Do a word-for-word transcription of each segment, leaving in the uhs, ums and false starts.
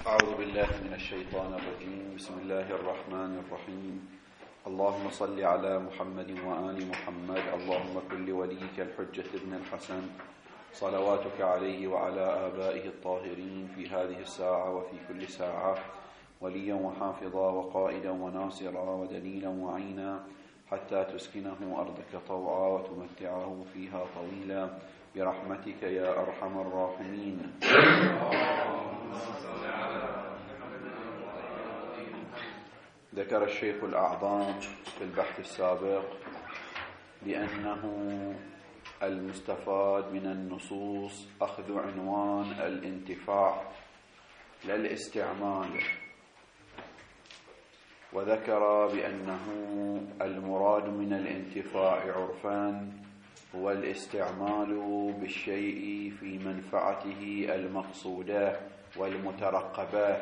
أعوذ بالله من الشيطان الرجيم. بسم الله الرحمن الرحيم. اللهم صل على محمد وآل محمد. اللهم كن لوليك الحجة ابن الحسن صلواتك عليه وعلى آبائه الطاهرين في هذه الساعة وفي كل ساعة وليا وحافظا وقائدا وناصرا ودليلا وعينا حتى تسكنه أرضك طوعا وتمتعه فيها طويلا برحمتك يا أرحم الراحمين. ذكر الشيخ الأعظم في البحث السابق بأنه المستفاد من النصوص أخذ عنوان الانتفاع لا الاستعمال، وذكر بأنه المراد من الانتفاع عرفان هو الاستعمال بالشيء في منفعته المقصودة والمترقبة،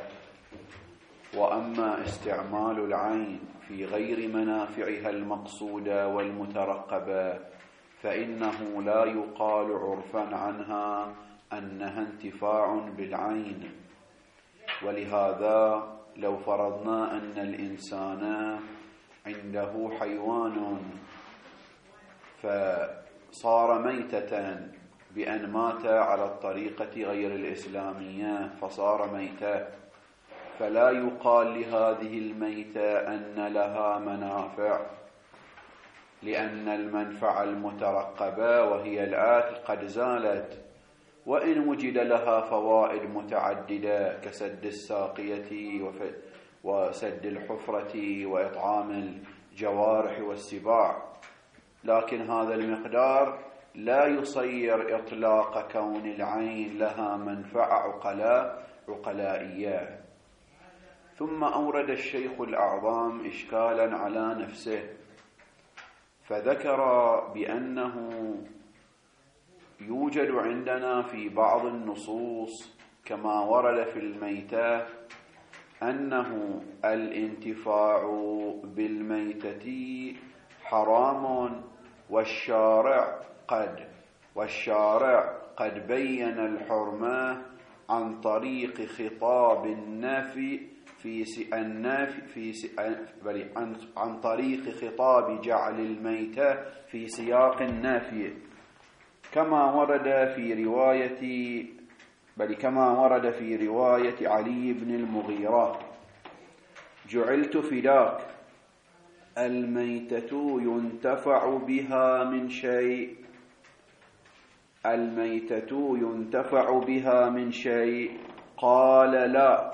وأما استعمال العين في غير منافعها المقصودة والمترقبة فإنه لا يقال عرفا عنها أنها انتفاع بالعين. ولهذا لو فرضنا أن الإنسان عنده حيوان فصار ميتة بأن مات على الطريقة غير الإسلامية فصار ميتة، فلا يقال لهذه الميتة أن لها منافع، لأن المنفعة المترقبة وهي الآكل قد زالت، وإن وجد لها فوائد متعددة كسد الساقية وسد الحفرة وإطعام الجوارح والسباع، لكن هذا المقدار لا يصير إطلاق كون العين لها منفعة عقلاء عقلائية. ثم أورد الشيخ الأعظم إشكالا على نفسه، فذكر بأنه يوجد عندنا في بعض النصوص كما ورد في الميتة أنه الانتفاع بالميتة حرام، والشارع قد والشارع قد بين الحرمة عن طريق خطاب النافي في النافي في بل عن طريق خطاب جعل الميتة في سياق النافي، كما ورد في رواية بل كما ورد في رواية علي بن المغيرة: جعلت فداك الميتة ينتفع بها من شيء الميتة ينتفع بها من شيء قال لا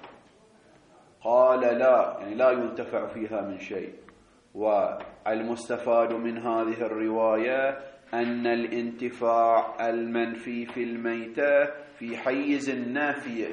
قال لا يعني لا ينتفع فيها من شيء. والمستفاد من هذه الرواية أن الانتفاع المنفي في الميتة في حيز النافية،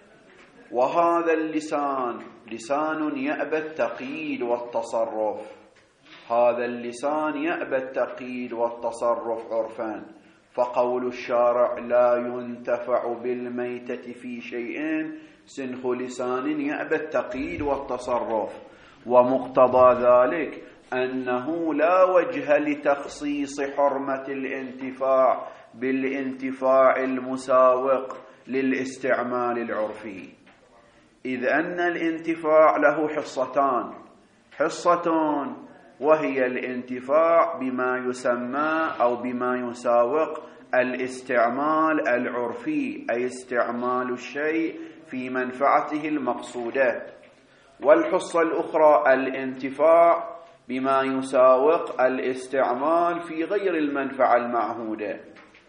وهذا اللسان لسان يأبى التقييد والتصرف هذا اللسان يأبى التقييد والتصرف عرفان، فقول الشارع لا ينتفع بالميتة في شيء سنخ لسان يأبى التقييد والتصرف، ومقتضى ذلك أنه لا وجه لتخصيص حرمة الانتفاع بالانتفاع المساوق للاستعمال العرفي، إذ أن الانتفاع له حصتان: حصة وهي الانتفاع بما يسمى أو بما يساوق الاستعمال العرفي، أي استعمال الشيء في منفعته المقصودة، والحصة الأخرى الانتفاع بما يساوق الاستعمال في غير المنفعة المعهودة.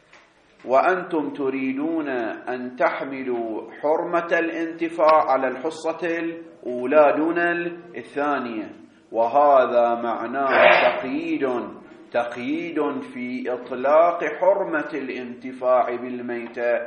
وأنتم تريدون أن تحملوا حرمة الانتفاع على الحصة الأولى دون الثانية، وهذا معناه تقييد تقييد في إطلاق حرمة الانتفاع بالميتة،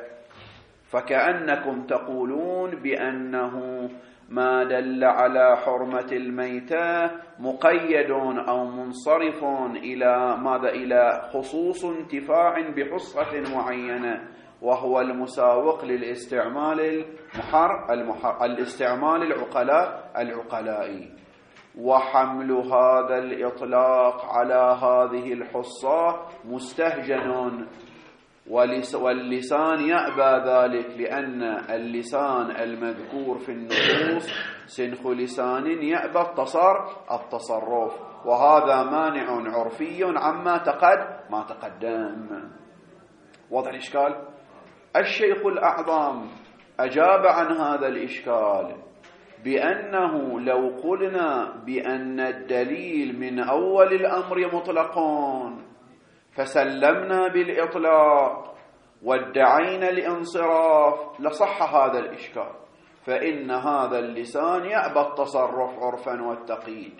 فكأنكم تقولون بأنه ما دل على حرمة الميتة مقيد أو منصرف إلى ماذا إلى خصوص انتفاع بحصة معينة، وهو المساوق للاستعمال المحر المحر الاستعمال العقلاء العقلائي. وحمل هذا الإطلاق على هذه الحصة مستهجن، واللسان يأبى ذلك، لأن اللسان المذكور في النصوص سنخ لسان يأبى التصرف، وهذا مانع عرفي عما تقد ما تقدم. واضح الإشكال؟ الشيخ الأعظم أجاب عن هذا الإشكال بأنه لو قلنا بأن الدليل من أول الأمر مطلقون فسلمنا بالإطلاق وادعينا الانصراف لصح هذا الإشكال، فإن هذا اللسان يأبى التصرف عرفا والتقييد،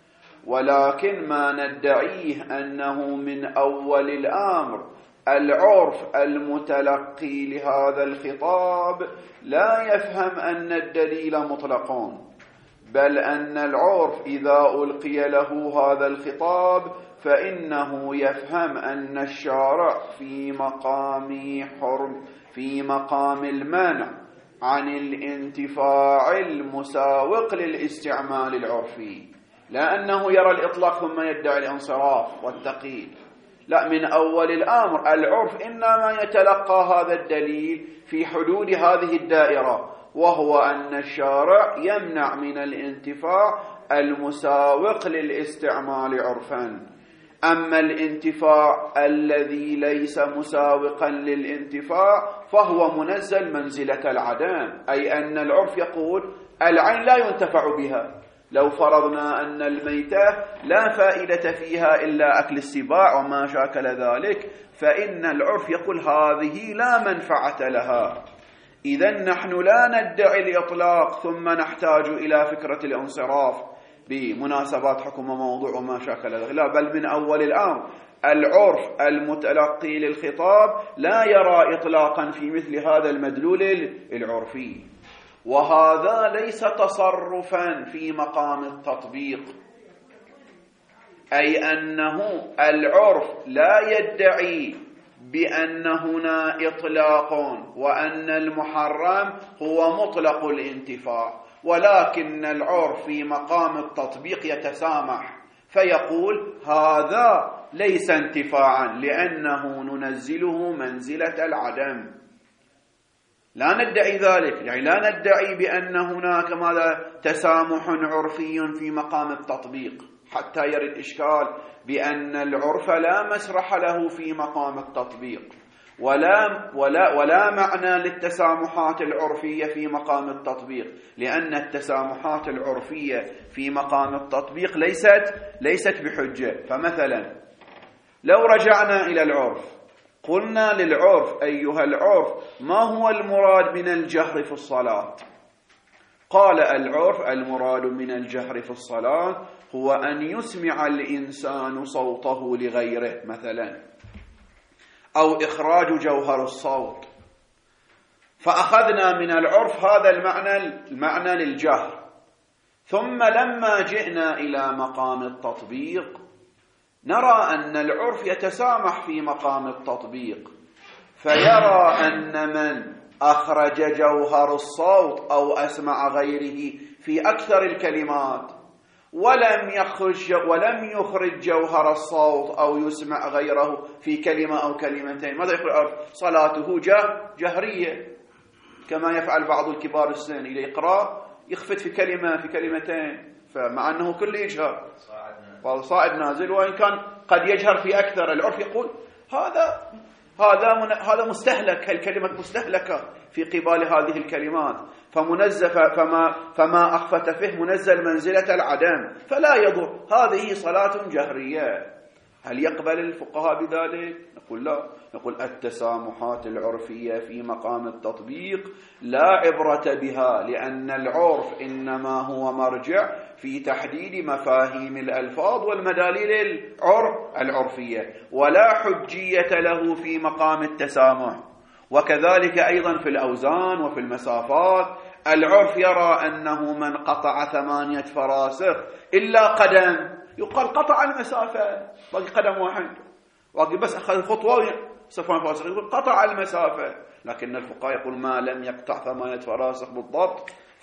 ولكن ما ندعيه أنه من أول الأمر العرف المتلقي لهذا الخطاب لا يفهم أن الدليل مطلقون، بل أن العرف إذا ألقي له هذا الخطاب فإنه يفهم أن الشارع في مقام حرم في مقام المنع عن الانتفاع المساوق للاستعمال العرفي، لا أنه يرى الإطلاق ثم يدعي الانصراف والتقييد، لا، من أول الأمر العرف إنما يتلقى هذا الدليل في حدود هذه الدائرة، وهو أن الشارع يمنع من الانتفاع المساوق للاستعمال عرفا. أما الانتفاع الذي ليس مساوقا للانتفاع فهو منزل منزلة العدم، أي أن العرف يقول العين لا ينتفع بها. لو فرضنا أن الميتة لا فائدة فيها إلا أكل السباع وما شاكل ذلك، فإن العرف يقول هذه لا منفعة لها. إذن نحن لا ندعي الإطلاق ثم نحتاج إلى فكرة الانصراف بمناسبات حكم موضوع وما شاكل ذلك، لا، بل من أول الأمر العرف المتلقي للخطاب لا يرى إطلاقا في مثل هذا المدلول العرفي، وهذا ليس تصرفا في مقام التطبيق، أي أنه العرف لا يدعي بأن هنا إطلاق وأن المحرم هو مطلق الانتفاع، ولكن العرف في مقام التطبيق يتسامح فيقول هذا ليس انتفاعا لأنه ننزله منزلة العدم. لا ندعي ذلك، يعني لا ندعي بأن هناك ماذا تسامح عرفي في مقام التطبيق حتى يرد إشكال بأن العرف لا مسرح له في مقام التطبيق، ولا, ولا, ولا معنى للتسامحات العرفية في مقام التطبيق، لأن التسامحات العرفية في مقام التطبيق ليست, ليست بحجة. فمثلا لو رجعنا إلى العرف قلنا للعرف أيها العرف ما هو المراد من الجهر في الصلاة؟ قال العرف المراد من الجهر في الصلاة هو أن يسمع الإنسان صوته لغيره مثلا، أو إخراج جوهر الصوت، فأخذنا من العرف هذا المعنى, المعنى للجهر. ثم لما جئنا إلى مقام التطبيق نرى أن العرف يتسامح في مقام التطبيق، فيرى أن من أخرج جوهر الصوت أو أسمع غيره في أكثر الكلمات ولم يخرج ولم يخرج جوهر الصوت أو يسمع غيره في كلمة أو كلمتين، ماذا يقول العرف؟ صلاته جهرية، كما يفعل بعض الكبار السن، إذا يقرأ يخفت في كلمة في كلمتين، فمع أنه كل يجهر صاعد نازل، وإن كان قد يجهر في أكثر. العرف يقول هذا هذا من هذا مستهلك، الكلمة مستهلكة في قبال هذه الكلمات، فمنزفة فما فما أخفت فيه منزل منزلة العدم فلا يضر، هذه صلاة جهرية. هل يقبل الفقهاء بذلك؟ نقول لا، نقول التسامحات العرفية في مقام التطبيق لا عبرة بها، لأن العرف إنما هو مرجع في تحديد مفاهيم الألفاظ والمداليل العرفية، ولا حجية له في مقام التسامح. وكذلك أيضا في الأوزان وفي المسافات العرف يرى أنه من قطع ثمانية فراسخ إلا قدم يقال قطع المسافة، باقي قدم واحد، باقي بس أخذ خطوة صفان فراسخ يقول قطع المسافة. لكن الفقهاء يقول ما لم يقطع ثمانية فراسخ بالضبط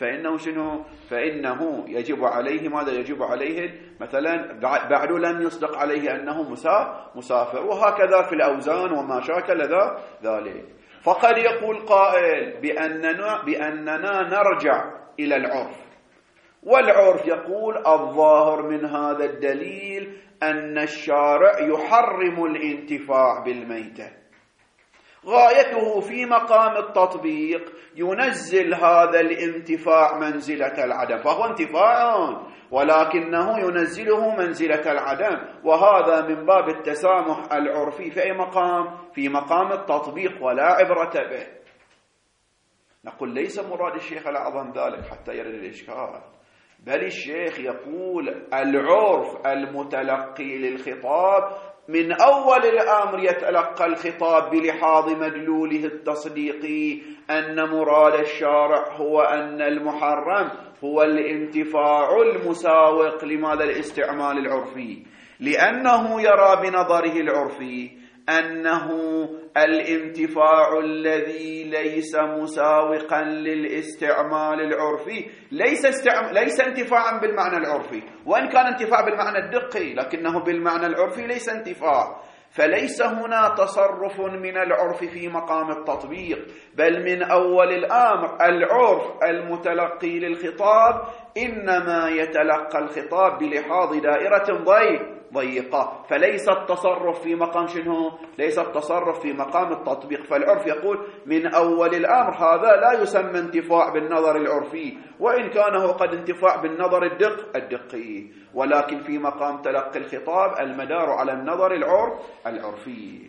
فإنه شنو؟ فإنه يجب عليه ماذا؟ يجب عليه مثلا بعد لم يصدق عليه أنه مسافر، وهكذا في الأوزان وما شاكل ذلك. فقد يقول قائل بأننا, بأننا نرجع إلى العرف، والعرف يقول الظاهر من هذا الدليل أن الشارع يحرم الانتفاع بالميتة، غايته في مقام التطبيق ينزل هذا الانتفاع منزلة العدم، فهو انتفاع ولكنه ينزله منزلة العدم، وهذا من باب التسامح العرفي في أي مقام؟ في مقام التطبيق، ولا عبرة به. نقول ليس مراد الشيخ الأعظم ذلك حتى يرد الإشكال، بل الشيخ يقول العرف المتلقي للخطاب من أول الأمر يتلقى الخطاب بلحاظ مدلوله التصديقي أن مراد الشارع هو أن المحرم هو الانتفاع المساوق لماذا؟ الاستعمال العرفي، لأنه يرى بنظره العرفي أنه الانتفاع الذي ليس مساوقا للاستعمال العرفي ليس, استعم... ليس انتفاعا بالمعنى العرفي، وإن كان انتفاع بالمعنى الدقي لكنه بالمعنى العرفي ليس انتفاع. فليس هنا تصرف من العرف في مقام التطبيق، بل من أول الأمر العرف المتلقي للخطاب إنما يتلقى الخطاب بلحاظ دائرة ضيق ضيقة، فليس التصرف في مقام شنو؟ ليس التصرف في مقام التطبيق. فالعرف يقول من أول الأمر هذا لا يسمى انتفاع بالنظر العرفي، وإن كان هو قد انتفاع بالنظر الدق الدقي، ولكن في مقام تلقي الخطاب المدار على النظر العرف العرفي.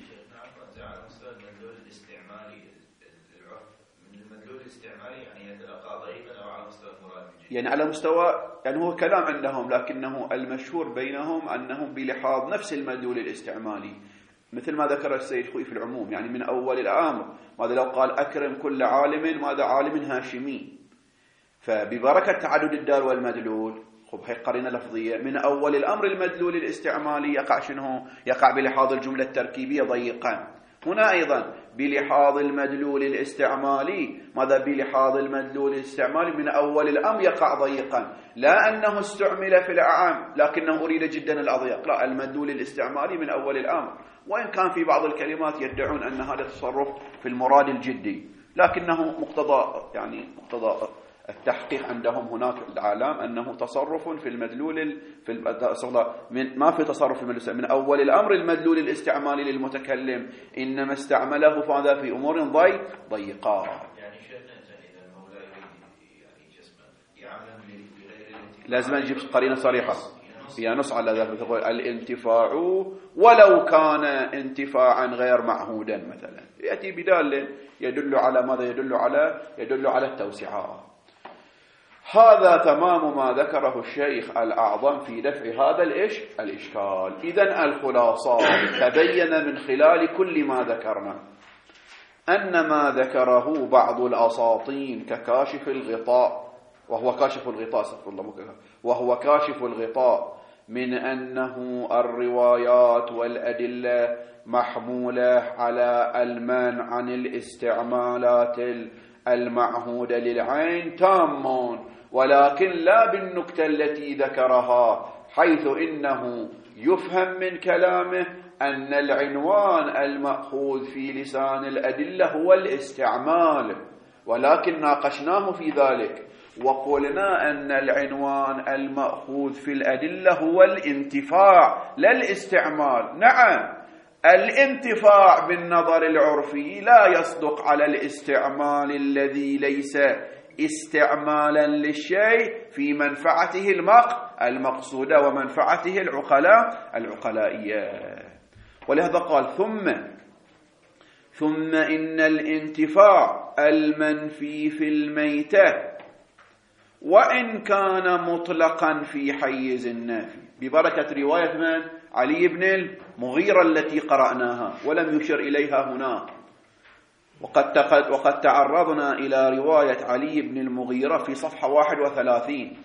يعني على مستوى، يعني هو كلام عندهم، لكنه المشهور بينهم أنهم بلحاظ نفس المدلول الاستعمالي، مثل ما ذكر السيد خوي في العموم، يعني من أول الأمر ماذا لو قال أكرم كل عالم ماذا؟ عالم هاشمي، فببركة تعدد الدال والمدلول، خب هي قرينة لفظية، من أول الأمر المدلول الاستعمالي يقع شنو؟ يقع بلحاظ الجملة التركيبية ضيقا. هنا أيضا بلحاظ المدلول الاستعمالي ماذا؟ بلحاظ المدلول الاستعمالي من أول الأمر يقع ضيقا، لا أنه استعمل في الأعام لكنه أريد جدا الأضيق، لا، المدلول الاستعمالي من أول الأمر، وإن كان في بعض الكلمات يدعون أن هذا تصرف في المراد الجدي، لكنه مقتضى يعني مقتضى التحقيق عندهم هناك العالم أنه تصرف في المدلول في من ما في تصرف في المدلول من أول الأمر المدلول الاستعمالي للمتكلم إنما استعمله فهذا في أمور ضيق ضيقة. يعني شيخنا إذا المولى يعني جسمه يعمل بغير لازم نجيب قرينة صريحة هي نص على ذلك، تقول الانتفاع ولو كان انتفاعا غير معهودا مثلا، يأتي بدال يدل على ماذا؟ يدل على يدل على التوسعة. هذا تمام ما ذكره الشيخ الأعظم في دفع هذا الإش الإشكال. إذن الخلاصة تبين من خلال كل ما ذكرنا أن ما ذكره بعض الأساطين ككاشف الغطاء، وهو كاشف الغطاء استغفر الله مكه وهو كاشف الغطاء من أنه الروايات والأدلة محمولة على المنع عن الاستعمالات المعهودة للعين تامون، ولكن لا بالنكتة التي ذكرها، حيث إنه يفهم من كلامه أن العنوان المأخوذ في لسان الأدلة هو الاستعمال، ولكن ناقشناه في ذلك وقلنا أن العنوان المأخوذ في الأدلة هو الانتفاع لا الاستعمال. نعم، الانتفاع بالنظر العرفي لا يصدق على الاستعمال الذي ليس استعمالا للشيء في منفعته المقصودة ومنفعته العقلاء العقلائية. ولهذا قال ثم ثم إن الانتفاع المنفي في الميتة وإن كان مطلقا في حيز النافي، ببركة رواية من؟ علي بن المغيرة التي قرأناها ولم يشر إليها هنا، وقد وقد تعرضنا إلى رواية علي بن المغيرة في صفحة واحد وثلاثين،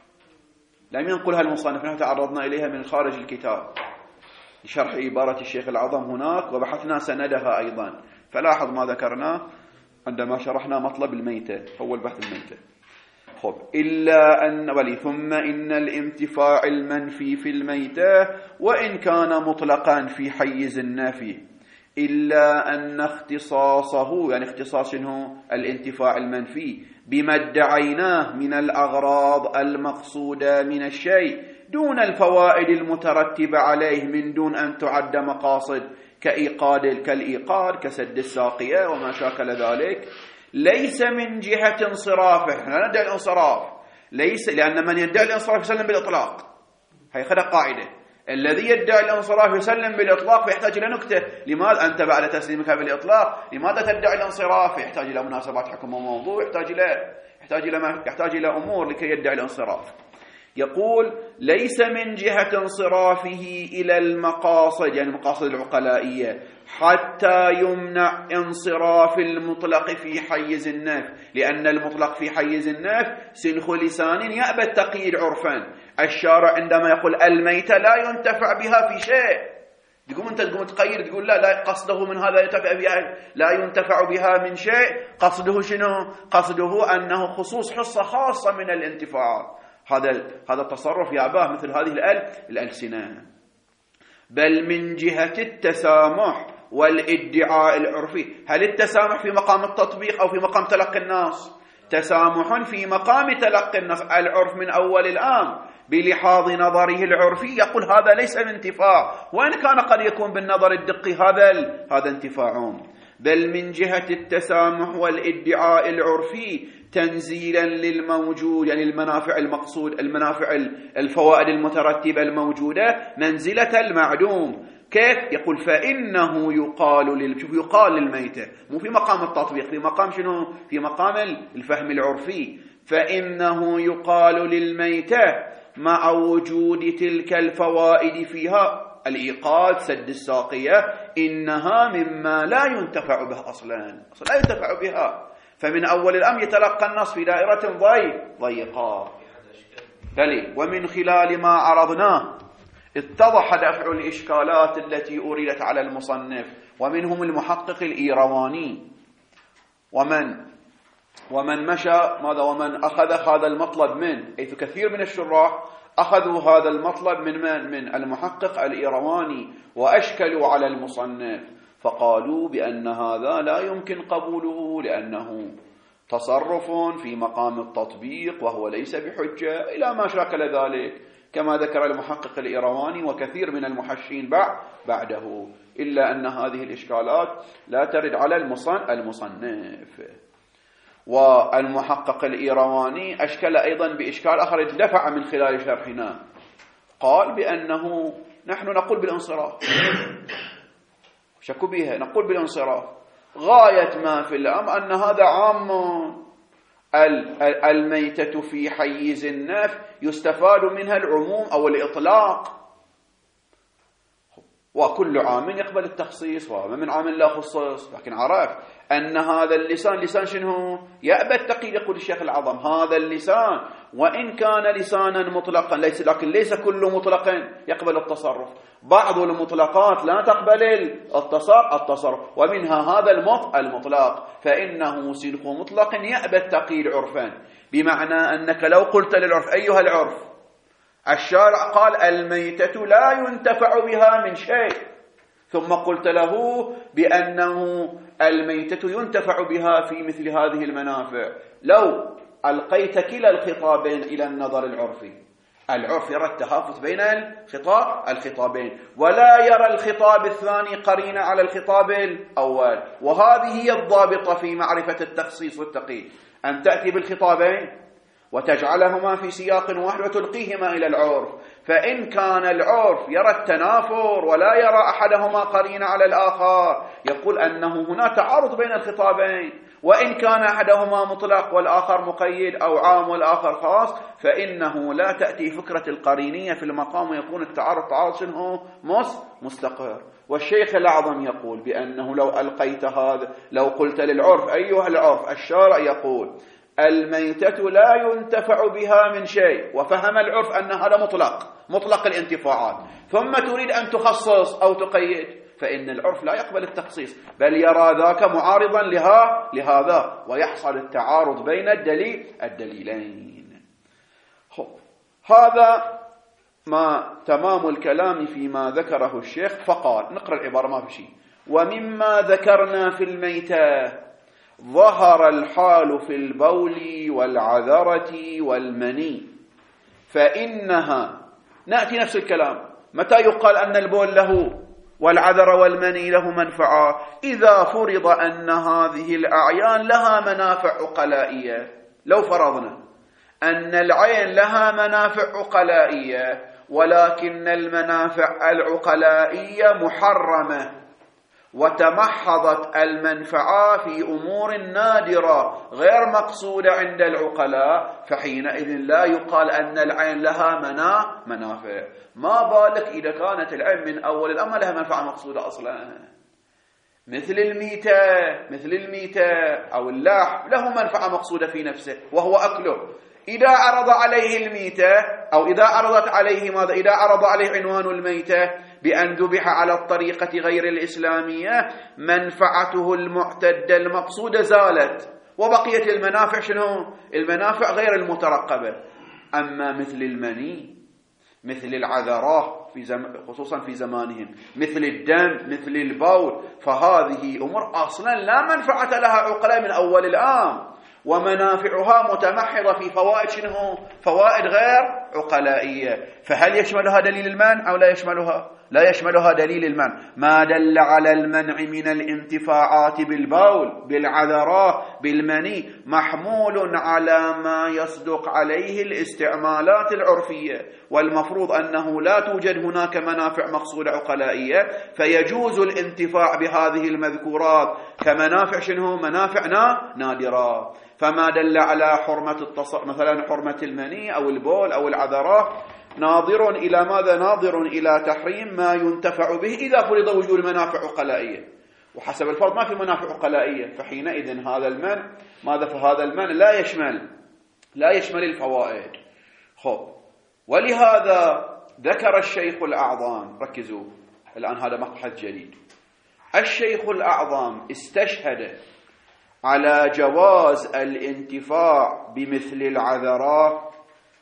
لم ينقلها المصنف، نحن تعرضنا إليها من خارج الكتاب لشرح عبارة الشيخ العظم هناك، وبحثنا سندها أيضا، فلاحظ ما ذكرنا عندما شرحنا مطلب الميتة، أول بحث الميتة. خب إلا أن ولي ثم إن الانتفاع المنفي في الميتة وإن كان مطلقا في حيز النفي إلا أن اختصاصه يعني اختصاص شنو الانتفاع المنفي بما ادعيناه من الأغراض المقصودة من الشيء دون الفوائد المترتبة عليه من دون أن تعد مقاصد كإيقاد كالإيقاد كسد الساقية وما شاكل ذلك ليس من جهة انصرافه. لا ندعي الانصراف ليس لأن من يدعي الانصراف يسلم بالإطلاق. هي خذ قاعدة الذي يدعي الانصراف يسلم بالإطلاق فيحتاج إلى نكتة. لماذا أنت بعد تسليمك بالإطلاق لماذا تدعي الانصراف؟ يحتاج إلى مناسبات حكم وموضوع يحتاج إلى يحتاج إلى يحتاج إلى أمور لكي يدعي الانصراف. يقول ليس من جهة انصرافه إلى المقاصد يعني المقاصد العقلائية حتى يمنع انصراف المطلق في حيز النفي لأن المطلق في حيز النفي سنخ لسان يأبى التقييد عرفا. الشارع عندما يقول الميتة لا ينتفع بها في شيء تقوم أنت تقوم تقيد تقول لا لا قصده من هذا ينتفع بها لا ينتفع بها من شيء قصده شنو؟ قصده أنه خصوص حصة خاصة من الانتفاع. هذا هذا التصرف ياباه مثل هذه الألسنة. بل من جهة التسامح والادعاء العرفي. هل التسامح في مقام التطبيق أو في مقام تلقي الناس؟ تسامح في مقام تلقي الناس. العرف من أول الآن بلحاظ نظره العرفي يقول هذا ليس انتفاع وإن كان قد يكون بالنظر الدقي هذا هذا انتفاع. بل من جهة التسامح والادعاء العرفي تنزيلا للموجود يعني المنافع المقصود المنافع الفوائد المترتبة الموجودة منزلة المعدوم. كيف؟ يقول فإنه يقال لل... شوف يقال للميتة مو في مقام التطبيق في مقام شنو؟ في مقام الفهم العرفي. فإنه يقال للميتة مع وجود تلك الفوائد فيها الإيقاد سد الساقية إنها مما لا ينتفع به أصلا أصلا لا ينتفع بها. فمن أول الأمر يتلقى النص في دائرة ضيقة. بلي ومن خلال ما عرضناه اتضح دفع الإشكالات التي أريدت على المصنف ومنهم المحقق الإيرواني ومن ومن مشى ماذا ومن أخذ هذا المطلب من حيث كثير من الشراح أخذوا هذا المطلب من من من المحقق الإيرواني وأشكلوا على المصنف فقالوا بأن هذا لا يمكن قبوله لأنه تصرف في مقام التطبيق وهو ليس بحجة إلى ما شاكل ذلك كما ذكر المحقق الإيرواني وكثير من المحشين بعده. إلا أن هذه الإشكالات لا ترد على المصنف. والمحقق الإيرواني أشكل أيضا بإشكال آخر دفع من خلال شرحنا. قال بأنه نحن نقول بالانصراف شكوا بها نقول بالانصراف غاية ما في الأمر أن هذا عام الميتة في حيز النفي يستفاد منها العموم أو الإطلاق وكل عام يقبل التخصيص وما من عام لا خصص. لكن عرف أن هذا اللسان لسان شنو يأبى التقييد. يقول الشيخ العظم هذا اللسان وإن كان لسانا مطلقا ليس لكن ليس كل مطلق يقبل التصرف. بعض المطلقات لا تقبل التصرف ومنها هذا المطلق فإنه سلك مطلق يأبى التقييد عرفا. بمعنى أنك لو قلت للعرف أيها العرف الشارع قال الميتة لا ينتفع بها من شيء ثم قلت له بأنه الميتة ينتفع بها في مثل هذه المنافع لو ألقيت كلا الخطابين إلى النظر العرفي العرف يرى التهافت بين الخطاب الخطابين ولا يرى الخطاب الثاني قرينة على الخطاب الأول. وهذه هي الضابطة في معرفة التخصيص والتقييد أن تأتي بالخطابين وتجعلهما في سياق واحد وتلقيهما إلى العرف. فإن كان العرف يرى التنافر ولا يرى أحدهما قرينة على الآخر يقول أنه هنا تعارض بين الخطابين. وإن كان أحدهما مطلق والآخر مقيد أو عام والآخر خاص فإنه لا تأتي فكرة القرينية في المقام ويكون التعارض تعارض شنو مستقر. والشيخ الأعظم يقول بأنه لو ألقيت هذا لو قلت للعرف أيها العرف الشارع يقول الميتة لا ينتفع بها من شيء وفهم العرف أن هذا مطلق مطلق الانتفاعات ثم تريد أن تخصص أو تقيد فإن العرف لا يقبل التخصيص، بل يرى ذاك معارضا لها لهذا، ويحصل التعارض بين الدليل الدليلين. هذا ما تمام الكلام فيما ذكره الشيخ. فقال، نقرأ العبارة ما في شيء: ومما ذكرنا في الميتة ظهر الحال في البول والعذرة والمني، فإنها، نأتي نفس الكلام، متى يقال أن البول له والعذر والمني له منفعة؟ إذا فرض أن هذه الأعيان لها منافع عقلائية. لو فرضنا أن العين لها منافع عقلائية، ولكن المنافع العقلائية محرمة، وتمحضت المنفعة في أمور نادرة غير مقصودة عند العقلاء، فحينئذ لا يقال أن العين لها منا منافع. ما بالك إذا كانت العين من أول الأمر لها منفعة مقصودة أصلا، مثل الميتة مثل الميتة أو اللحم له منفعة مقصودة في نفسه وهو أكله. إذا عرض عليه الميتة، أو إذا عرضت عليه ماذا؟ إذا عرض عليه عنوان الميتة بأن ذبح على الطريقة غير الإسلامية، منفعته المعتدة المقصودة زالت، وبقيت المنافع شنو؟ المنافع غير المترقبة. أما مثل المني، مثل العذراء في زم... خصوصا في زمانهم، مثل الدم، مثل البول، فهذه أمور أصلا لا منفعة لها عقلاء من أول الآن، ومنافعها متمحضة في فوائد شنو؟ فوائد غير عقلائية. فهل يشملها دليل المنع أو لا يشملها؟ لا يشملها دليل المنع. ما دل على المنع من الانتفاعات بالبول، بالعذراء، بالمني، محمول على ما يصدق عليه الاستعمالات العرفية، والمفروض أنه لا توجد هناك منافع مقصودة عقلائية، فيجوز الانتفاع بهذه المذكورات كمنافع شنو؟ منافع نادرة. فما دل على حرمة التص... مثلا حرمة المني أو البول أو العذراء ناظر إلى ماذا؟ ناظر إلى تحريم ما ينتفع به إذا فرض وجود منافع عقلائية، وحسب الفرض ما في منافع عقلائية، فحينئذ هذا المنع ماذا؟ فهذا المنع لا يشمل لا يشمل الفوائد. خب، ولهذا ذكر الشيخ الأعظم، ركزوا الآن هذا مقحث جديد، الشيخ الأعظم استشهد على جواز الانتفاع بمثل العذراء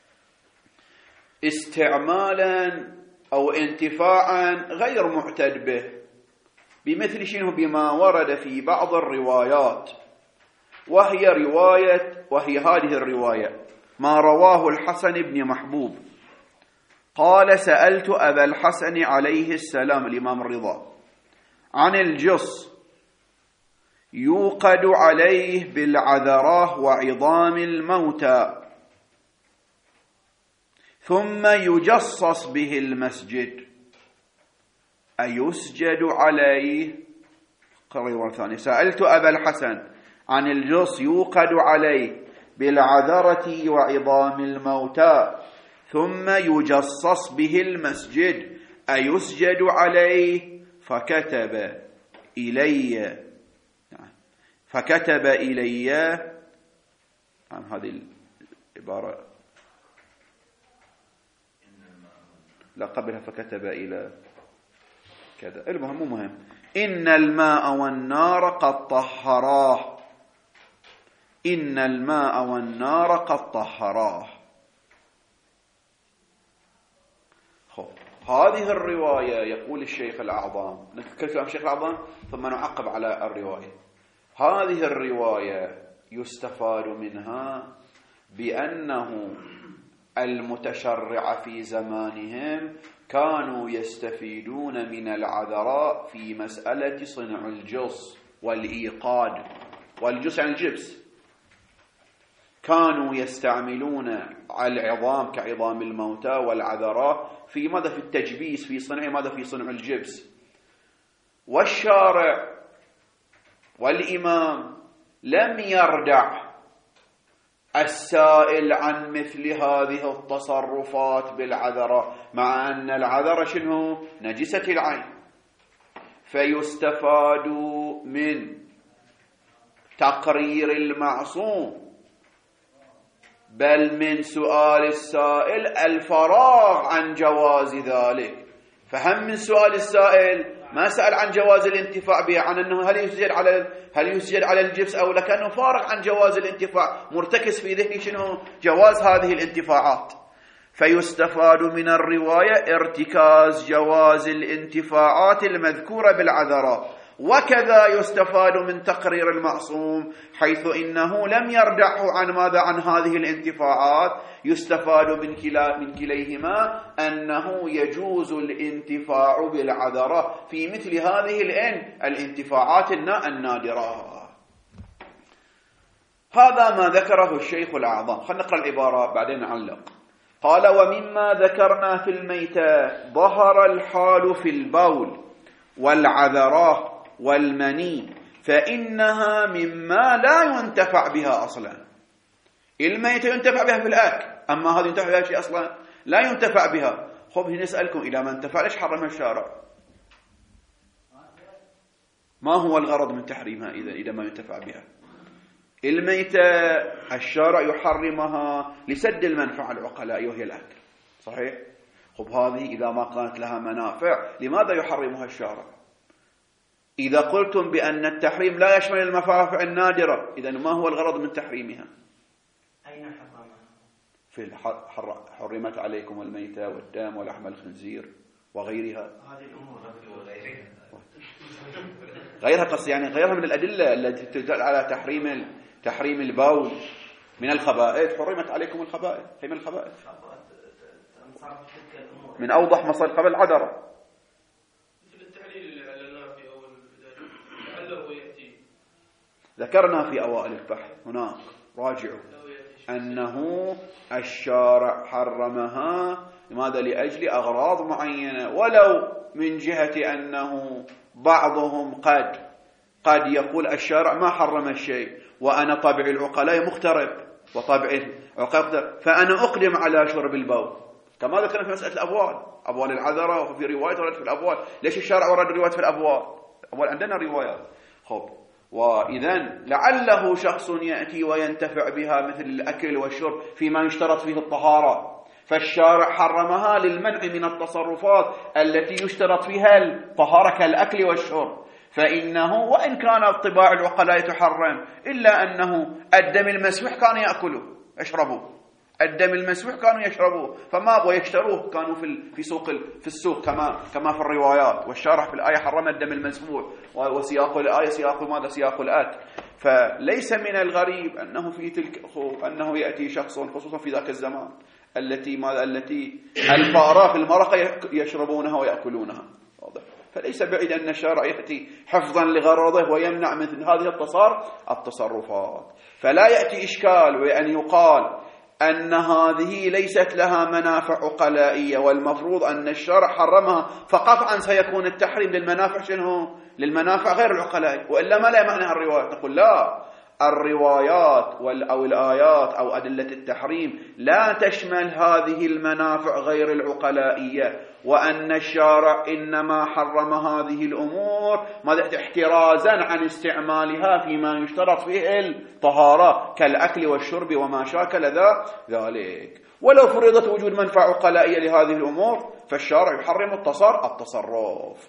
استعمالا أو انتفاعا غير معتد به، بمثل شنو؟ بما ورد في بعض الروايات، وهي رواية وهي هذه الرواية ما رواه الحسن بن محبوب قال: سألت أبا الحسن عليه السلام الإمام الرضا عن الجص يوقد عليه بالعذراء وعظام الموتى ثم يجصص به المسجد أيسجد عليه؟ قريبا ثاني: سألت أبا الحسن عن الجص يوقد عليه بالعذرة وعظام الموتى ثم يجصص به المسجد أيسجد عليه؟ فكتب إلي فكتب إلي عن هذه العبارة لا قبلها، فكتب إلى كذا، المهم مو مهم. إن الماء والنار قد طهراه، إن الماء والنار قد طهراه. خب، هذه الرواية يقول الشيخ الأعظم، نذكر كلام الشيخ الأعظم ثم نعقب على الرواية. هذه الرواية يستفاد منها بأنه المتشرع في زمانهم كانوا يستفيدون من العذراء في مسألة صنع الجص والإيقاد، والجص عن الجبس، كانوا يستعملون العظام كعظام الموتى والعذراء في ماذا؟ في التجبيس، في صنع ماذا؟ في صنع الجبس. والشارع والإمام لم يردع السائل عن مثل هذه التصرفات بالعذراء، مع أن العذراء شنو؟ نجسة العين، فيستفاد من تقرير المعصوم بل من سؤال السائل الفراغ عن جواز ذلك. فهم من سؤال السائل ما سأل عن جواز الانتفاع بها، عن أنه هل يسجد على هل يسجد على الجبس أو لا، كأنه فارغ عن جواز الانتفاع، مرتكز في ذهنه شنو جواز هذه الانتفاعات. فيستفاد من الرواية ارتكاز جواز الانتفاعات المذكورة بالعذراء. وكذا يستفاد من تقرير المعصوم حيث إنه لم يردعه عن ماذا عن هذه الانتفاعات، يستفاد من كلا من كليهما أنه يجوز الانتفاع بالعذراء في مثل هذه الان الانتفاعات النادرة. هذا ما ذكره الشيخ الأعظم. خلينا نقرأ العبارة بعدين نعلق. قال: ومما ذكرنا في الميتة ظهر الحال في البول والعذراء والمني فإنها مما لا ينتفع بها أصلا. الميتة ينتفع بها في الأكل، أما هذه ينتفع بها شيء أصلا لا ينتفع بها. خب هنا نسألكم إذا ما انتفع ليش حرمها الشارع؟ ما هو الغرض من تحريمها إذا إذا ما ينتفع بها؟ الميتة الشارع يحرمها لسد المنفعة العقلائية وهي الأكل، صحيح؟ خب هذه إذا ما كانت لها منافع لماذا يحرمها الشارع؟ إذا قلتم بأن التحريم لا يشمل المنافع النادرة، إذن ما هو الغرض من تحريمها؟ أين حرمها؟ في الحر... حرمت عليكم الميتة والدم ولحم الخنزير وغيرها. هذه الأمور وغيرها غيرها قص يعني غيرها من الأدلة التي تدل على تحريم تحريم البول من الخبائث. حرمت عليكم الخبائث، هي من الخبائث من أوضح مصادر قبل العذراء. ذكرنا في أوائل البحث هناك راجعوا أنه الشارع حرمها لماذا؟ لأجل أغراض معينة، ولو من جهة أنه بعضهم قد قد يقول الشارع ما حرم الشيء وأنا طبع العقلاء مخترب وطبع العقلاء فأنا أقدم على شرب البول، كما ذكرنا في مسألة الأبوال، أبوال العذراء وفي رواية ورد في الأبوال. ليش الشارع ورد رواية في الأبوال؟ أبوال عندنا روايات. خب وإذن لعله شخص يأتي وينتفع بها مثل الأكل والشرب فيما يشترط فيه الطهارة، فالشارع حرمها للمنع من التصرفات التي يشترط فيها الطهارة كالأكل والشرب. فإنه وإن كان الطباع العقلاء تحرم إلا أنه الدم المسفوح كانوا يأكلوا يشربوا، الدم المسفوح كانوا يشربوه فما ويشتروه كانوا في في سوق في السوق كما كما في الروايات. والشارع في الآية حرم الدم المسفوح، وسياق الآية سياق ماذا؟ سياق الأكل. فليس من الغريب أنه في تلك أنه يأتي شخص خصوصا في ذاك الزمان التي ماذا التي الفأراء في المرقة يشربونها ويأكلونها، واضح. فليس بعيد أن الشارع يأتي حفظا لغرضه ويمنع مثل هذه التصار التصرفات. فلا يأتي إشكال وأن يقال أن هذه ليست لها منافع عقلائية والمفروض أن الشرع حرمها، فقطعا سيكون التحريم للمنافع شنو؟ للمنافع غير العقلائية، وإلا ما لا معنى الروايات. نقول لا، الروايات أو الآيات أو أدلة التحريم لا تشمل هذه المنافع غير العقلائية، وأن الشارع إنما حرم هذه الأمور احترازا عن استعمالها فيما يشترط فيه الطهارة كالأكل والشرب وما شاكل ذلك. ولو فرضت وجود منفعة عقلائية لهذه الأمور فالشارع يحرم التصر التصرف.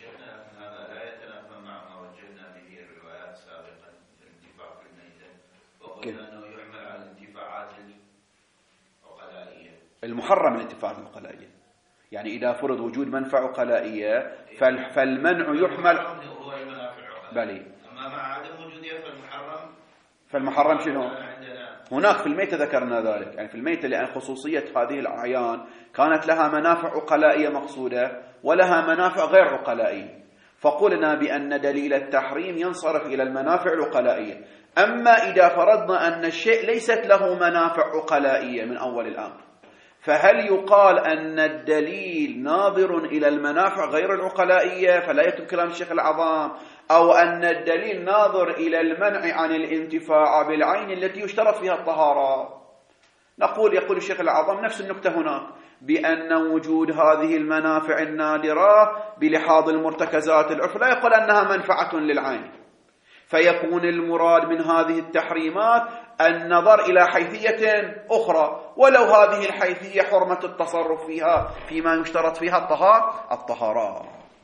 أنه يعمل على الانتفاعات العقلائية المحرم الانتفاعات العقلائية، يعني إذا فرض وجود منفعة عقلائية فالمنع يحمل هو المنافع العقلائية، بلي. أما مع عدم وجودها فالمحرم فالمحرم شنو؟ هناك في الميتة ذكرنا ذلك، يعني في الميتة لأن خصوصية هذه الأعيان كانت لها منافع عقلائية مقصودة ولها منافع غير عقلائية، فقلنا بأن دليل التحريم ينصرف إلى المنافع العقلائية. أما إذا فرضنا أن الشيء ليست له منافع عقلائية من أول الأمر، فهل يقال أن الدليل ناظر إلى المنافع غير العقلائية فلا يتم كلام الشيخ العظام، أو أن الدليل ناظر إلى المنع عن الانتفاع بالعين التي يشترط فيها الطهارة؟ نقول يقول الشيخ العظام نفس النكتة هناك، بأن وجود هذه المنافع النادرة بلحاظ المرتكزات العرف لا يقول أنها منفعة للعين، فيكون المراد من هذه التحريمات النظر إلى حيثية أخرى، ولو هذه الحيثية حرمة التصرف فيها فيما يشترط فيها الطهارة الطهارة.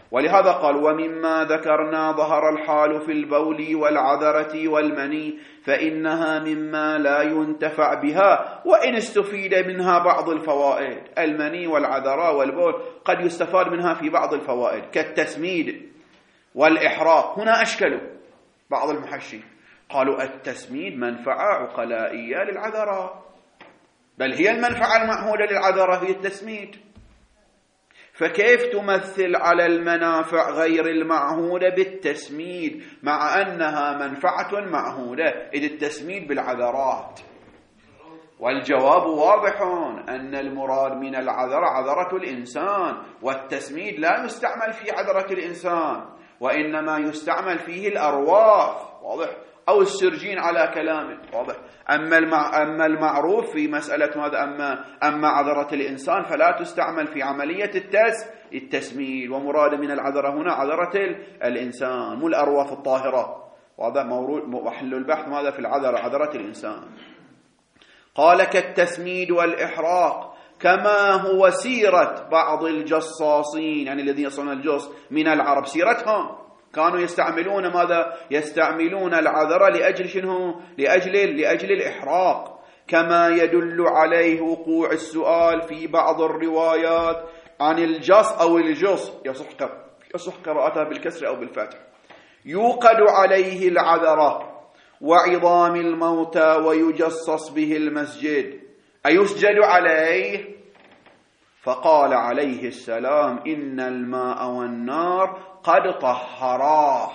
ولهذا قال ومما ذكرنا ظهر الحال في البول والعذرة والمني فإنها مما لا ينتفع بها وإن استفيد منها بعض الفوائد. المني والعذرة والبول قد يستفاد منها في بعض الفوائد كالتسميد والإحراق. هنا أشكلوا بعض المحشين قالوا التسميد منفعة عقلائية للعذرة، بل هي المنفعة المعهودة للعذرة هي التسميد، فكيف تمثل على المنافع غير المعهودة بالتسميد مع أنها منفعة معهودة إذ التسميد بالعذرات؟ والجواب واضح أن المراد من العذرة عذرة الإنسان، والتسميد لا يستعمل في عذرة الإنسان وإنما يستعمل فيه الأرواح، واضح، أو السرجين على كلامه، واضح. أما المع... أما المعروف في مسألة هذا أما أما عذرة الإنسان فلا تستعمل في عملية التس التسميد، ومراد من العذرة هنا عذرة الإنسان مو الأرواح الطاهرة، وهذا محل البحث ماذا في العذرة عذرة الإنسان. قال كالتسميد والإحراق كما هو سيرة بعض الجصاصين، يعني الذين يصنعون الجص من العرب، سيرتهم كانوا يستعملون ماذا؟ يستعملون العذرة لأجل شنو؟ لأجل لأجل الإحراق، كما يدل عليه وقوع السؤال في بعض الروايات عن الجص أو الجص، يصح قراءتها بالكسر أو بالفتح، يوقد عليه العذرة وعظام الموتى ويجصص به المسجد، أيسجد عليه؟ فقال عليه السلام إن الماء والنار قد طهراه.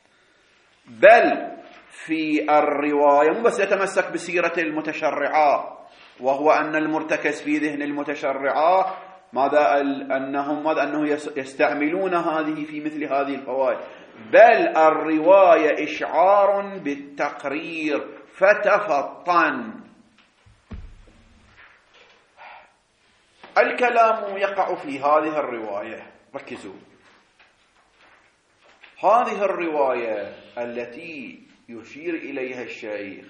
بل في الرواية مو بس يتمسك بسيرة المتشرعة، وهو أن المرتكز في ذهن المتشرعة ماذا؟ أنهم ماذا؟ أنه يستعملون هذه في مثل هذه الفوائد، بل الرواية إشعار بالتقرير فتفطن. الكلام يقع في هذه الرواية، ركزوا، هذه الرواية التي يشير إليها الشيخ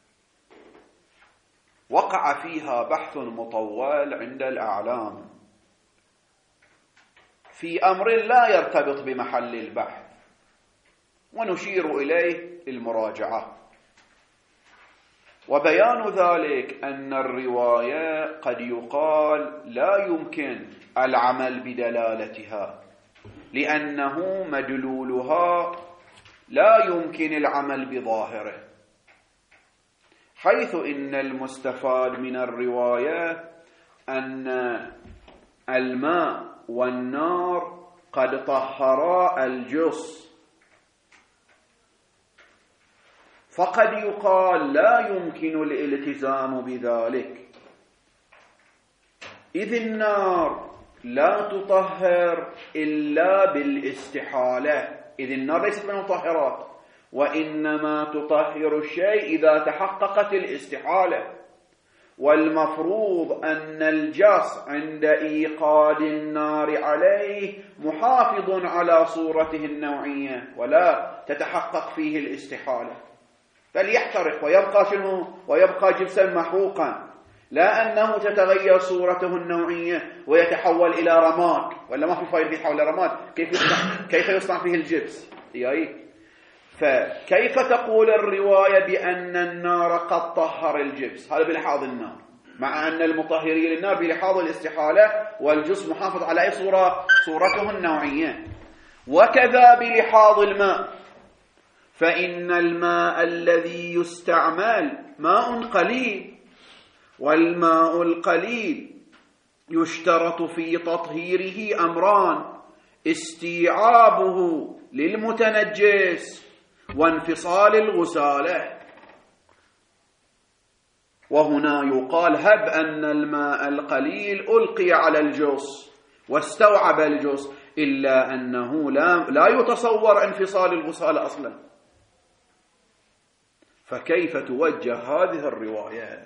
وقع فيها بحث مطول عند الأعلام في أمر لا يرتبط بمحل البحث، ونشير إليه المراجعة. وبيان ذلك أن الرواية قد يقال لا يمكن العمل بدلالتها، لأنه مدلولها لا يمكن العمل بظاهره، حيث إن المستفاد من الرواية أن الماء والنار قد طهرا الجص، فقد يقال لا يمكن الالتزام بذلك، إذ النار لا تطهر إلا بالاستحالة، إذ النار ليست من المطهرات، وإنما تطهر الشيء إذا تحققت الاستحالة. والمفروض أن الجص عند إيقاد النار عليه محافظ على صورته النوعية ولا تتحقق فيه الاستحالة، بل يحترق ويبقى شنو؟ ويبقى جبسا محروقا، لا أنه تتغير صورته النوعية ويتحول إلى رماد، ولا ما في فايدة يتحول إلى رماد، كيف يصنع كيف يصنع فيه الجبس؟ يعني فكيف تقول الرواية بأن النار قد طهر الجبس؟ هذا بلحاظ النار، مع أن المطهرين للنار بلحاظ الاستحالة، والجبس محافظ على أي صورة؟ صورته النوعية. وكذا بلحاظ الماء، فإن الماء الذي يستعمل ماء قليل، والماء القليل يشترط في تطهيره أمران: استيعابه للمتنجس وانفصال الغسالة. وهنا يقال هب أن الماء القليل ألقي على الجص واستوعب الجص، إلا أنه لا, لا يتصور انفصال الغسالة أصلا، فكيف توجه هذه الرواية؟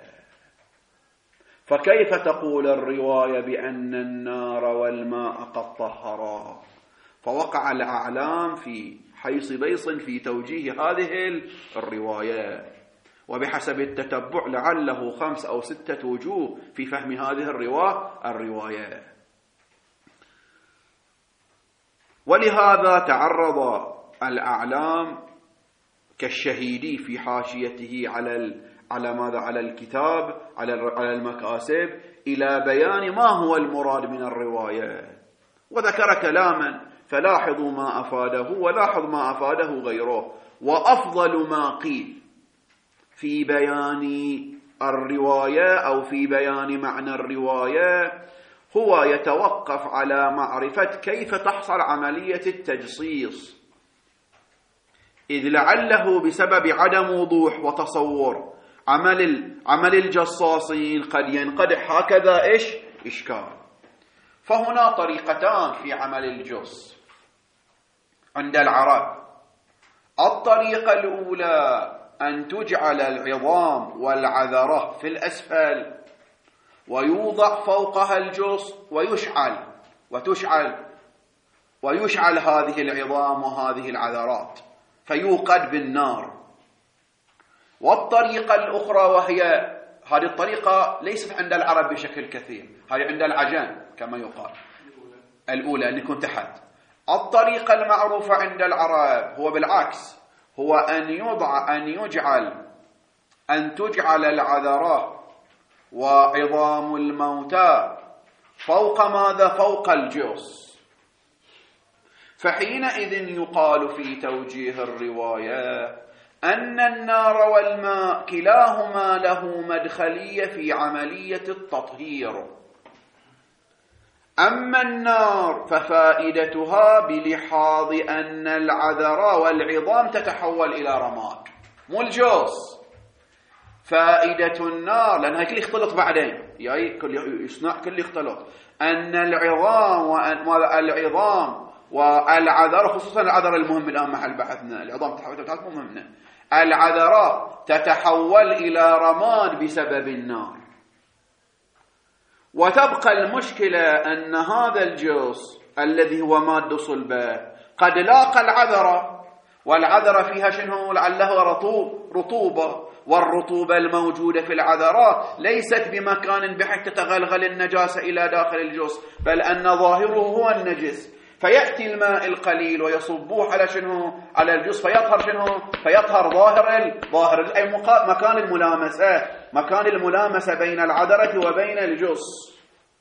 فكيف تقول الرواية بأن النار والماء قد طهرا؟ فوقع الأعلام في حيص بيص في توجيه هذه الرواية، وبحسب التتبع لعله خمس أو ستة وجوه في فهم هذه الرواية. ولهذا تعرض الأعلام كالشهيدي في حاشيته على على ماذا على الكتاب على على المكاسب إلى بيان ما هو المراد من الرواية، وذكر كلاما فلاحظوا ما أفاده ولاحظ ما أفاده غيره. وأفضل ما قيل في بيان الرواية أو في بيان معنى الرواية هو يتوقف على معرفة كيف تحصل عملية التجصيص، إذ لعله بسبب عدم وضوح وتصور عمل عمل الجصاصين قد ينقدح هكذا إيش إشكال. فهنا طريقتان في عمل الجص عند العرب. الطريقة الأولى أن تجعل العظام والعذرة في الأسفل ويوضع فوقها الجص ويشعل وتشعل ويشعل هذه العظام وهذه العذرات فيوقد بالنار. والطريقة الأخرى وهي هذه الطريقة ليست عند العرب بشكل كثير، هذه عند العجم كما يقال. الأولى أن يكون تحت. الطريقة المعروفة عند العرب هو بالعكس، هو أن يضع أن يجعل أن تجعل العذرة وعظام الموتى فوق ماذا؟ فوق الجص. فحينئذ يقال في توجيه الرواية أن النار والماء كلاهما له مدخلية في عملية التطهير. أما النار ففائدتها بلحاظ أن العذرة والعظام تتحول إلى رماد، مو الجص. فائدة النار لأنها كل يختلط بعدين، يعني كل يصنع كل يختلط، أن العظام والعظام والعذرة، خصوصا العذرة المهم الآن محل بحثنا، العظام تتحول مهمة، العذرة تتحول إلى رماد بسبب النار. وتبقى المشكلة أن هذا الجص الذي هو مادة صلبة قد لاقى العذرة، والعذرة فيها شنو؟ لعله رطوب رطوبة، والرطوبة الموجودة في العذرة ليست بمكان بحيث تتغلغل النجاسة إلى داخل الجص، بل أن ظاهره هو النجس. فيأتي الماء القليل ويصبوه على شنو؟ على الجص، فيطهر شنو؟ فيطهر ظاهر ظاهر أي مكان الملامسة، مكان الملامسة بين العذرة وبين الجص.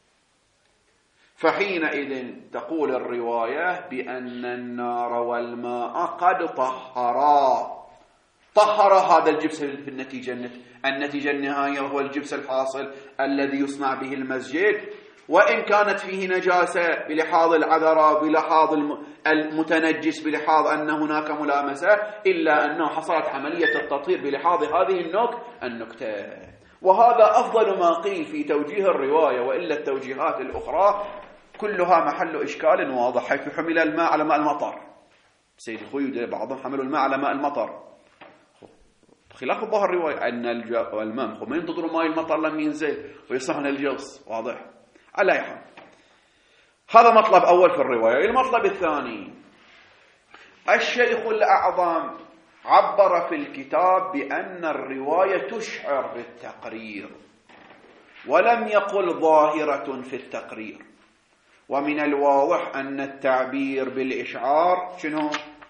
فحينئذ تقول الرواية بأن النار والماء قد طهرا، طهر هذا الجبس في النتيجة النتيجة النهائية وهو الجبس الحاصل الذي يصنع به المسجد، وإن كانت فيه نجاسة بلحاظ العذرة بلحاظ المتنجس بلحاظ أن هناك ملامسة، إلا أنه حصلت عملية التطهير بلحاظ هذه النكتة. وهذا أفضل ما قيل في توجيه الرواية، وإلا التوجيهات الأخرى كلها محل إشكال واضح، حيث حمل الماء على ماء المطر. سيدي خوي بعضهم حملوا الماء على ماء المطر، خلاف الظاهر الرواية أن الماء ما ينتظروا ماء المطر لم ينزل ويصحن الجص، واضح. على أي حال هذا مطلب أول في الرواية. المطلب الثاني، الشيخ الأعظم عبر في الكتاب بأن الرواية تشعر بالتقرير، ولم يقل ظاهرة في التقرير. ومن الواضح أن التعبير بالإشعار شنو؟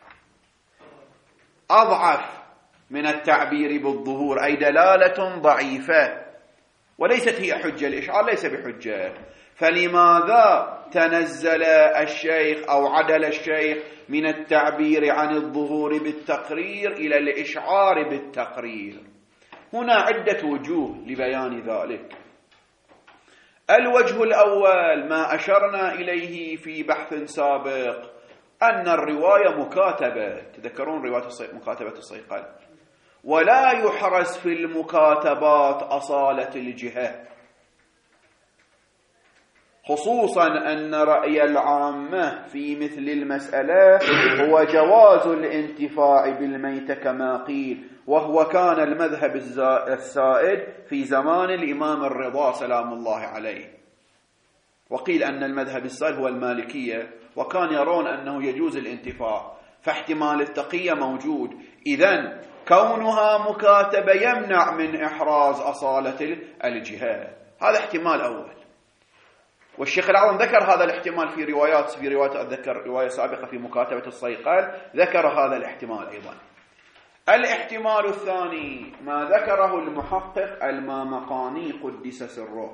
أضعف من التعبير بالظهور، أي دلالة ضعيفة وليست هي حجة. الإشعار ليس بحجة. فلماذا تنزل الشيخ أو عدل الشيخ من التعبير عن الظهور بالتقرير إلى الإشعار بالتقرير؟ هنا عدة وجوه لبيان ذلك. الوجه الأول ما أشرنا إليه في بحث سابق، أن الرواية مكاتبة. تذكرون رواية مكاتبة الصيقل؟ ولا يحرز في المكاتبات أصالة الجهة، خصوصا أن رأي العامة في مثل المسألة هو جواز الانتفاع بالميت كما قيل، وهو كان المذهب السائد في زمان الإمام الرضا سلام الله عليه. وقيل أن المذهب السائد هو المالكية، وكان يرون أنه يجوز الانتفاع، فاحتمال التقية موجود. إذن كونها مكاتبة يمنع من إحراز أصالة الجهة، هذا احتمال أول. والشيخ الأعظم ذكر هذا الاحتمال في روايات في روايات أتذكر رواية سابقة في مكاتبة الصيقل ذكر هذا الاحتمال أيضا. الاحتمال الثاني ما ذكره المحقق المامقاني قدس سره،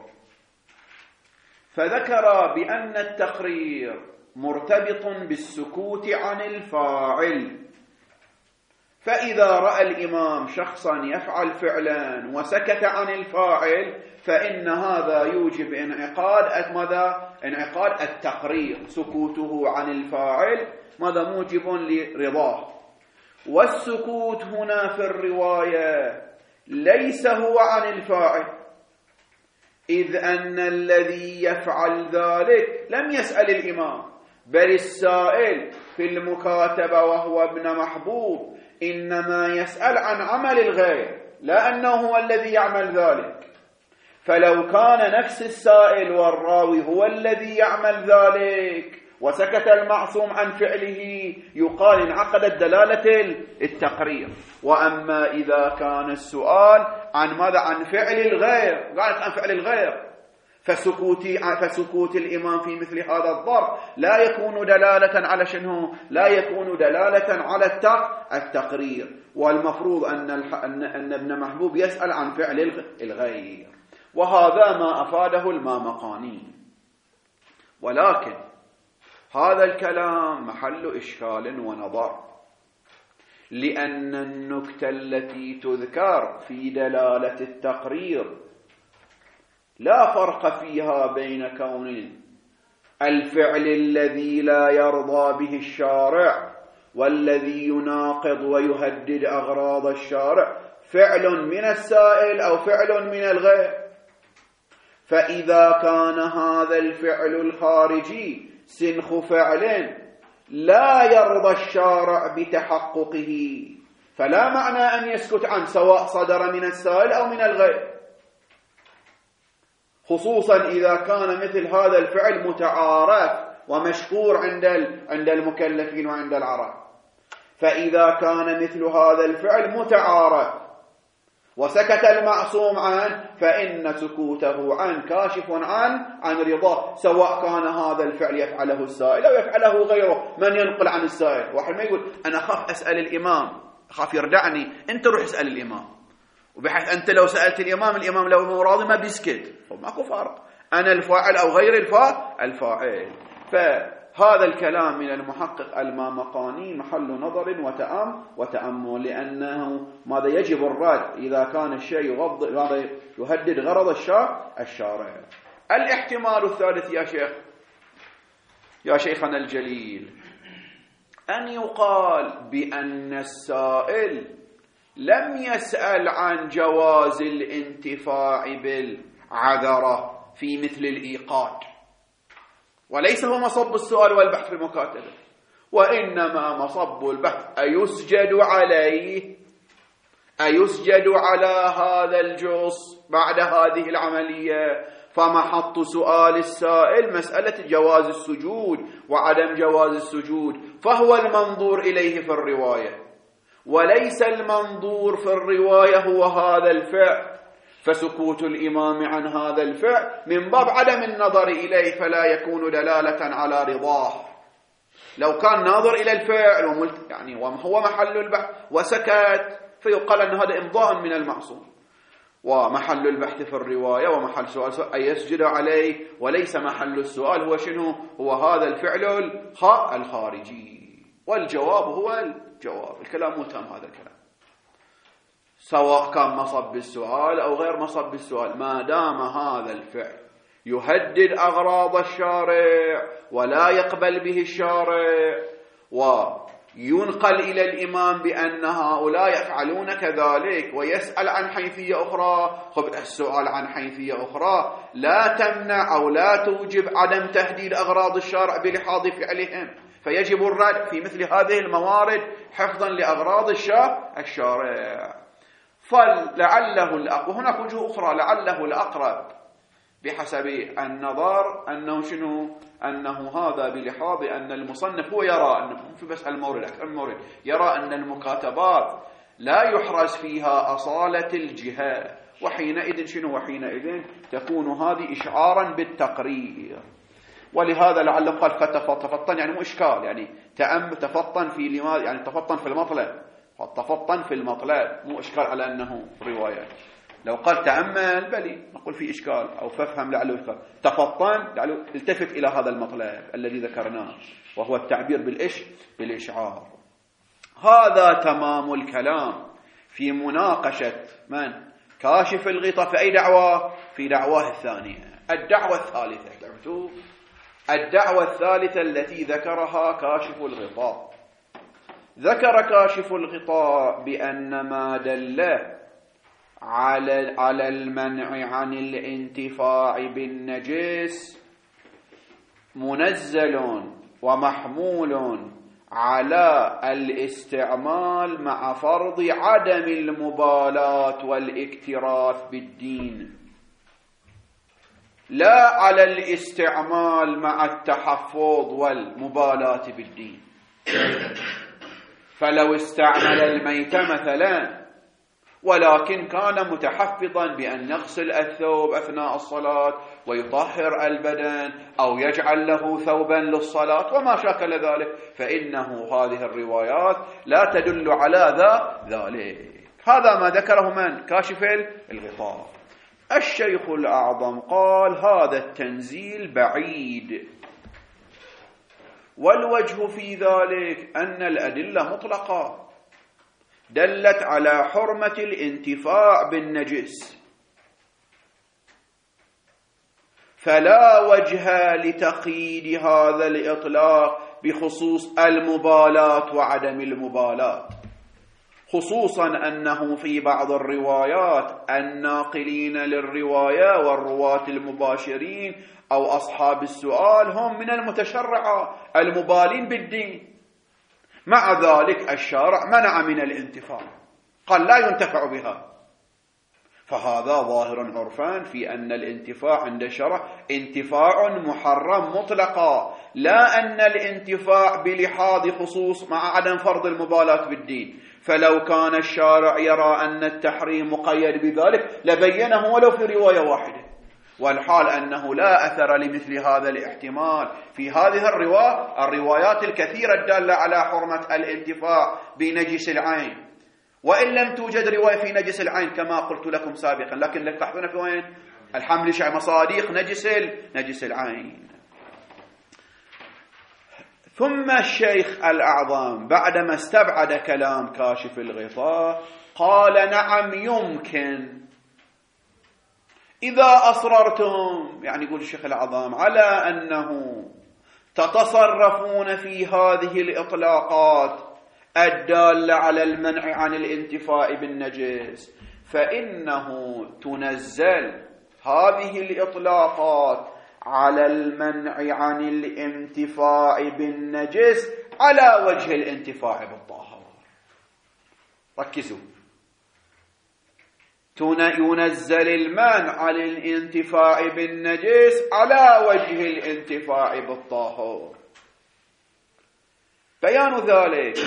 فذكر بأن التقرير مرتبط بالسكوت عن الفاعل، فإذا رأى الإمام شخصا يفعل فعلا وسكت عن الفاعل فإن هذا يوجب انعقاد ماذا؟ انعقاد التقرير، سكوته عن الفاعل ماذا موجب لرضاه. والسكوت هنا في الرواية ليس هو عن الفاعل، إذ أن الذي يفعل ذلك لم يسأل الإمام، بل السائل في المكاتبة وهو ابن محبوب إنما يسأل عن عمل الغير لا أنه هو الذي يعمل ذلك. فلو كان نفس السائل والراوي هو الذي يعمل ذلك وسكت المعصوم عن فعله يقال انعقدت دلالة التقرير. وأما إذا كان السؤال عن ماذا؟ عن فعل الغير، قالت عن فعل الغير، فسكوت فسكوت الإمام في مثل هذا الظرف لا يكون دلالة على شنو؟ لا يكون دلالة على التقرير. والمفروض أن أن ابن محبوب يسأل عن فعل الغير، وهذا ما أفاده المامقاني. ولكن هذا الكلام محل إشكال ونظر، لأن النكتة التي تذكر في دلالة التقرير لا فرق فيها بين كون الفعل الذي لا يرضى به الشارع والذي يناقض ويهدد أغراض الشارع فعل من السائل أو فعل من الغير. فإذا كان هذا الفعل الخارجي سنخ فعل لا يرضى الشارع بتحققه فلا معنى أن يسكت عنه سواء صدر من السائل أو من الغير، خصوصا إذا كان مثل هذا الفعل متعارف ومشكور عند عند المكلفين وعند العرب. فإذا كان مثل هذا الفعل متعارف وسكت المعصوم عنه فإن سكوته عنه كاشف عن عن رضاه، سواء كان هذا الفعل يفعله السائل أو يفعله غيره. من ينقل عن السائل؟ واحد ما يقول أنا أخاف أسأل الإمام، أخاف يردعني، أنت روح اسأل الإمام، وبحيث أنت لو سألت الإمام الإمام لو هو راضي ما بيسكت، فماكو فرق، أنا الفاعل أو غير الفاعل. فهذا الكلام من المحقق المامقاني محل نظر وتأم وتأمل، لأنه ماذا يجب الرد إذا كان الشيء يغض ماذا يهدد غرض الشارع. الاحتمال الثالث يا شيخ يا شيخنا الجليل أن يقال بأن السائل لم يسأل عن جواز الانتفاع بالعذرة في مثل الإيقاد، وليس هو مصب السؤال والبحث في المكاتبة، وإنما مصب البحث أيسجد عليه، أيسجد على هذا الجص بعد هذه العملية. فمحط سؤال السائل مسألة جواز السجود وعدم جواز السجود، فهو المنظور إليه في الرواية، وليس المنظور في الرواية هو هذا الفعل. فسكوت الإمام عن هذا الفعل من باب عدم النظر إليه فلا يكون دلالة على رضاه. لو كان ناظر إلى الفعل وملت يعني وهو محل البحث وسكت فيقال أن هذا إمضاء من المعصوم، ومحل البحث في الرواية ومحل سؤال أن يسجد عليه، وليس محل السؤال هو شنو؟ هو هذا الفعل الخارجي. والجواب هو الجواب، الكلام متهم هذا الكلام، سواء كان مصب السؤال أو غير مصب السؤال، ما دام هذا الفعل يهدد أغراض الشارع ولا يقبل به الشارع وينقل إلى الإمام بأن هؤلاء يفعلون كذلك ويسأل عن حيثية أخرى. خب السؤال عن حيثية أخرى لا تمنع أو لا توجب عدم تهديد أغراض الشارع بلحاظ فعلهم، فيجب الرد في مثل هذه الموارد حفظا لأغراض الشارع. فلعله الأقرب، وهناك وجوه أخرى، لعله الأقرب بحسب النظر أنه شنو؟ أنه هذا بلحاظ أن المصنف هو يرى أنه في بس المورد أكثر المورد يرى أن المكاتبات لا يحرز فيها أصالة الجهة وحينئذ شنو وحينئذ تكون هذه إشعارا بالتقرير. ولهذا لعله قال فتفطن يعني مو إشكال، يعني تأم تفطن في لماذا يعني تفطن في المطلب، فتفطن في المطلب مو إشكال على أنه رواية. لو قال تأمل بلي نقول في إشكال أو فافهم لعله إشكال. تفطن لعله التفت إلى هذا المطلب الذي ذكرناه وهو التعبير بالإش بالإشعار. هذا تمام الكلام في مناقشة من كاشف الغطاء في أي دعوة؟ في دعواه الثانية. الدعوة الثالثة الدعوة الثالثة التي ذكرها كاشف الغطاء، ذكر كاشف الغطاء بأن ما دل على على المنع عن الانتفاع بالنجس منزل ومحمول على الاستعمال مع فرض عدم المبالاة والاكتراث بالدين، لا على الاستعمال مع التحفظ والمبالاة بالدين. فلو استعمل الميت مثلا ولكن كان متحفظا بأن يغسل الثوب أثناء الصلاة ويطهر البدن أو يجعل له ثوبا للصلاة وما شاكل ذلك، فإنه هذه الروايات لا تدل على ذا ذلك. هذا ما ذكره من كاشف الغطاء. الشيخ الأعظم قال هذا التنزيل بعيد، والوجه في ذلك أن الأدلة مطلقة دلت على حرمة الانتفاع بالنجس، فلا وجه لتقييد هذا الإطلاق بخصوص المبالاة وعدم المبالاة، خصوصا أنه في بعض الروايات الناقلين للرواية والرواة المباشرين أو أصحاب السؤال هم من المتشرعة المبالين بالدين، مع ذلك الشارع منع من الانتفاع، قال لا ينتفع بها. فهذا ظاهر عرفان في أن الانتفاع عند الشرع انتفاع محرم مطلقا، لا أن الانتفاع بلحاظ خصوص مع عدم فرض المبالاة بالدين. فلو كان الشارع يرى أن التحريم مقيد بذلك لبينه ولو في رواية واحدة، والحال أنه لا أثر لمثل هذا الاحتمال في هذه الرواية الروايات الكثيرة الدالة على حرمة الانتفاع بنجس العين، وإن لم توجد رواية في نجس العين كما قلت لكم سابقا، لكن لك تحضرنا في وين الحمل شيء مصاديق نجس نجس العين. ثم الشيخ الأعظم بعدما استبعد كلام كاشف الغطاء قال نعم يمكن إذا أصررتم، يعني يقول الشيخ الأعظم على أنه تتصرفون في هذه الإطلاقات الدالة على المنع عن الانتفاع بالنجس، فإنه تنزل هذه الإطلاقات على المنع عن الانتفاع بالنجس على وجه الانتفاع بالطاهر. ركزوا، ينزل المنع عن الانتفاع بالنجس على وجه الانتفاع بالطاهر. بيان ذلك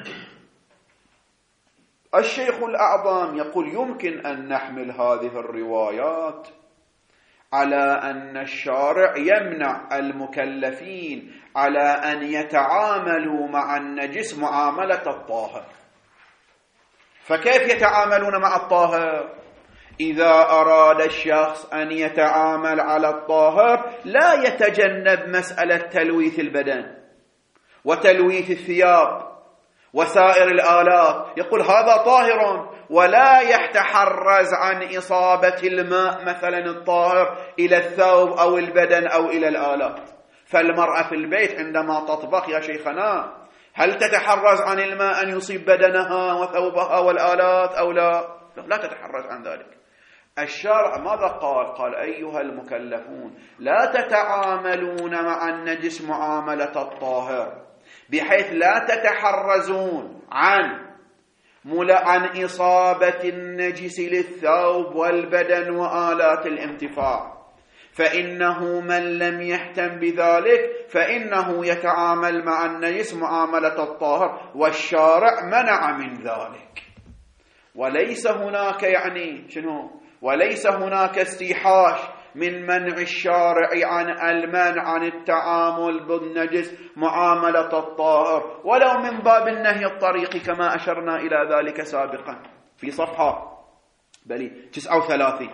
الشيخ الأعظم يقول يمكن أن نحمل هذه الروايات على أن الشارع يمنع المكلفين على أن يتعاملوا مع النجس معاملة الطاهر. فكيف يتعاملون مع الطاهر؟ إذا أراد الشخص أن يتعامل على الطاهر لا يتجنب مسألة تلويث البدن وتلويث الثياب وسائر الآلات، يقول هذا طاهر، ولا يتحرز عن إصابة الماء مثلا الطاهر إلى الثوب أو البدن أو إلى الآلات. فالمرأة في البيت عندما تطبخ يا شيخنا هل تتحرز عن الماء أن يصيب بدنها وثوبها والآلات أو لا؟ لا تتحرز عن ذلك. الشرع ماذا قال؟ قال أيها المكلفون لا تتعاملون مع النجس معاملة الطاهر، بحيث لا تتحرزون عن عن إصابة النجس للثوب والبدن وآلات الانتفاع، فإنه من لم يهتم بذلك فإنه يتعامل مع النجس معاملة الطاهر، والشارع منع من ذلك. وليس هناك يعني شنو؟ وليس هناك استيحاش من منع الشارع عن المنع عن التعامل بالنجس معاملة الطاهر، ولو من باب النهي الطريقي كما أشرنا إلى ذلك سابقا في صفحة بلي تسعة وثلاثين.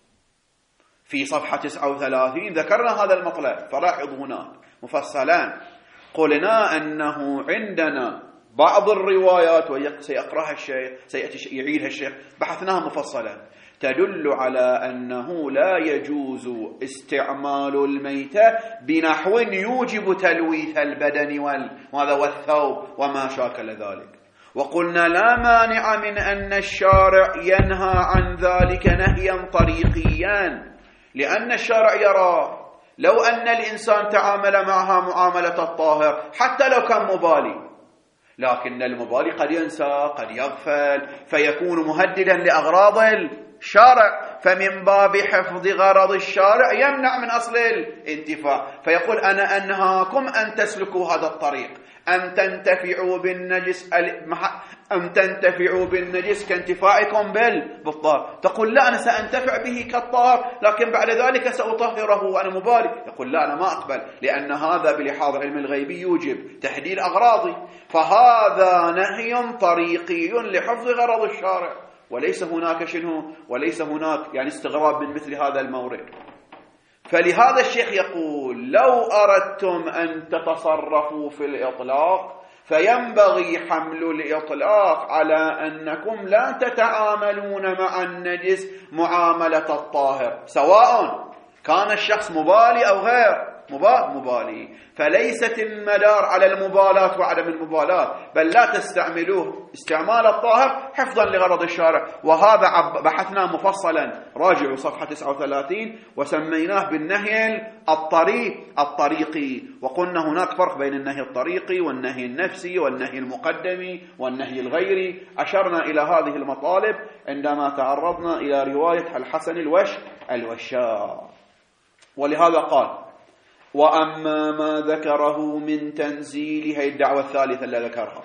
في صفحة تسعة وثلاثين ذكرنا هذا المطلب، فلاحظوا هناك مفصلا قلنا أنه عندنا بعض الروايات، وسيقرأها الشيخ سيعيدها الشيخ، بحثناها مفصلا، تدل على أنه لا يجوز استعمال الميتة بنحو يوجب تلويث البدن وماذا والثوب وما شاكل ذلك. وقلنا لا مانع من أن الشارع ينهى عن ذلك نهيا طريقيا، لأن الشارع يرى لو أن الإنسان تعامل معها معاملة الطاهر حتى لو كان مبالي، لكن المبالي قد ينسى قد يغفل فيكون مهددا لأغراض الشارع، فمن باب حفظ غرض الشارع يمنع من أصل الانتفاع، فيقول أنا أنهاكم أن تسلكوا هذا الطريق، أن تنتفعوا بالنجس أن تنتفعوا بالنجس كانتفاعكم بالطاهر. تقول لا أنا سأنتفع به كالطاهر لكن بعد ذلك سأطهره وأنا مبالي. يقول لا أنا ما أقبل، لأن هذا بلحاظ علم الغيبي يوجب تحديد أغراضي، فهذا نهي طريقي لحفظ غرض الشارع، وليس هناك شنو وليس هناك يعني استغراب من مثل هذا المورد. فلهذا الشيخ يقول لو أردتم أن تتصرفوا في الإطلاق فينبغي حمل الإطلاق على أنكم لا تتعاملون مع النجس معاملة الطاهر، سواء كان الشخص مبالي أو غير مبالي، فليست المدار على المبالاة وعدم المبالاة، بل لا تستعملوه استعمال الطاهر حفظا لغرض الشارع. وهذا بحثنا مفصلا، راجعوا صفحة تسعة وثلاثين، وسميناه بالنهي الطريق الطريقي، وقلنا هناك فرق بين النهي الطريقي والنهي النفسي والنهي المقدمي والنهي الغيري. أشرنا إلى هذه المطالب عندما تعرضنا إلى رواية الحسن الوش الوشاء. ولهذا قال وأما ما ذكره من تنزيل، هي الدعوة الثالثة اللي ذكرها،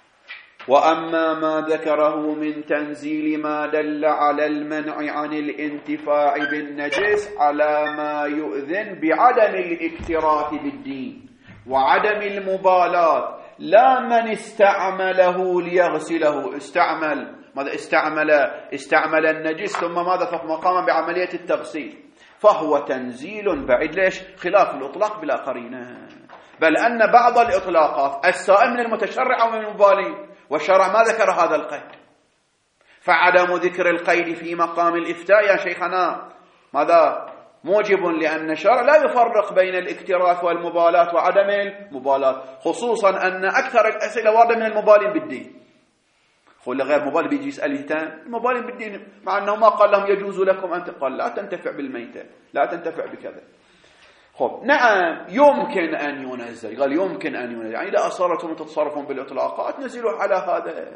وأما ما ذكره من تنزيل ما دل على المنع عن الانتفاع بالنجس على ما يؤذن بعدم الاكتراث بالدين وعدم المبالاة، لا من استعمله ليغسله، استعمل ماذا استعمل استعمل النجس ثم ماذا فقام بعملية التغسيل، فهو تنزيل بعيد. ليش؟ خلاف الإطلاق بلا قرينة، بل أن بعض الإطلاقات السائل من المتشرع أو من المبالي، والشرع ما ذكر هذا القيد، فعدم ذكر القيد في مقام الإفتاء يا شيخنا ماذا موجب، لأن الشرع لا يفرق بين الاكتراث والمبالاة وعدم المبالاة، خصوصا أن أكثر الأسئلة واردة من المبالين بالدين. قل غير مبالي بيجي يسأل يتان مبالين بالدين، مع أنه ما قال لهم يجوز لكم أن قال لا تنتفع بالميتة، لا تنتفع بكذا. خب نعم يمكن أن ينزل، قال يمكن أن ينزل، يعني إذا أصرتم تتصرفون بالإطلاقات نزلوا على هذا.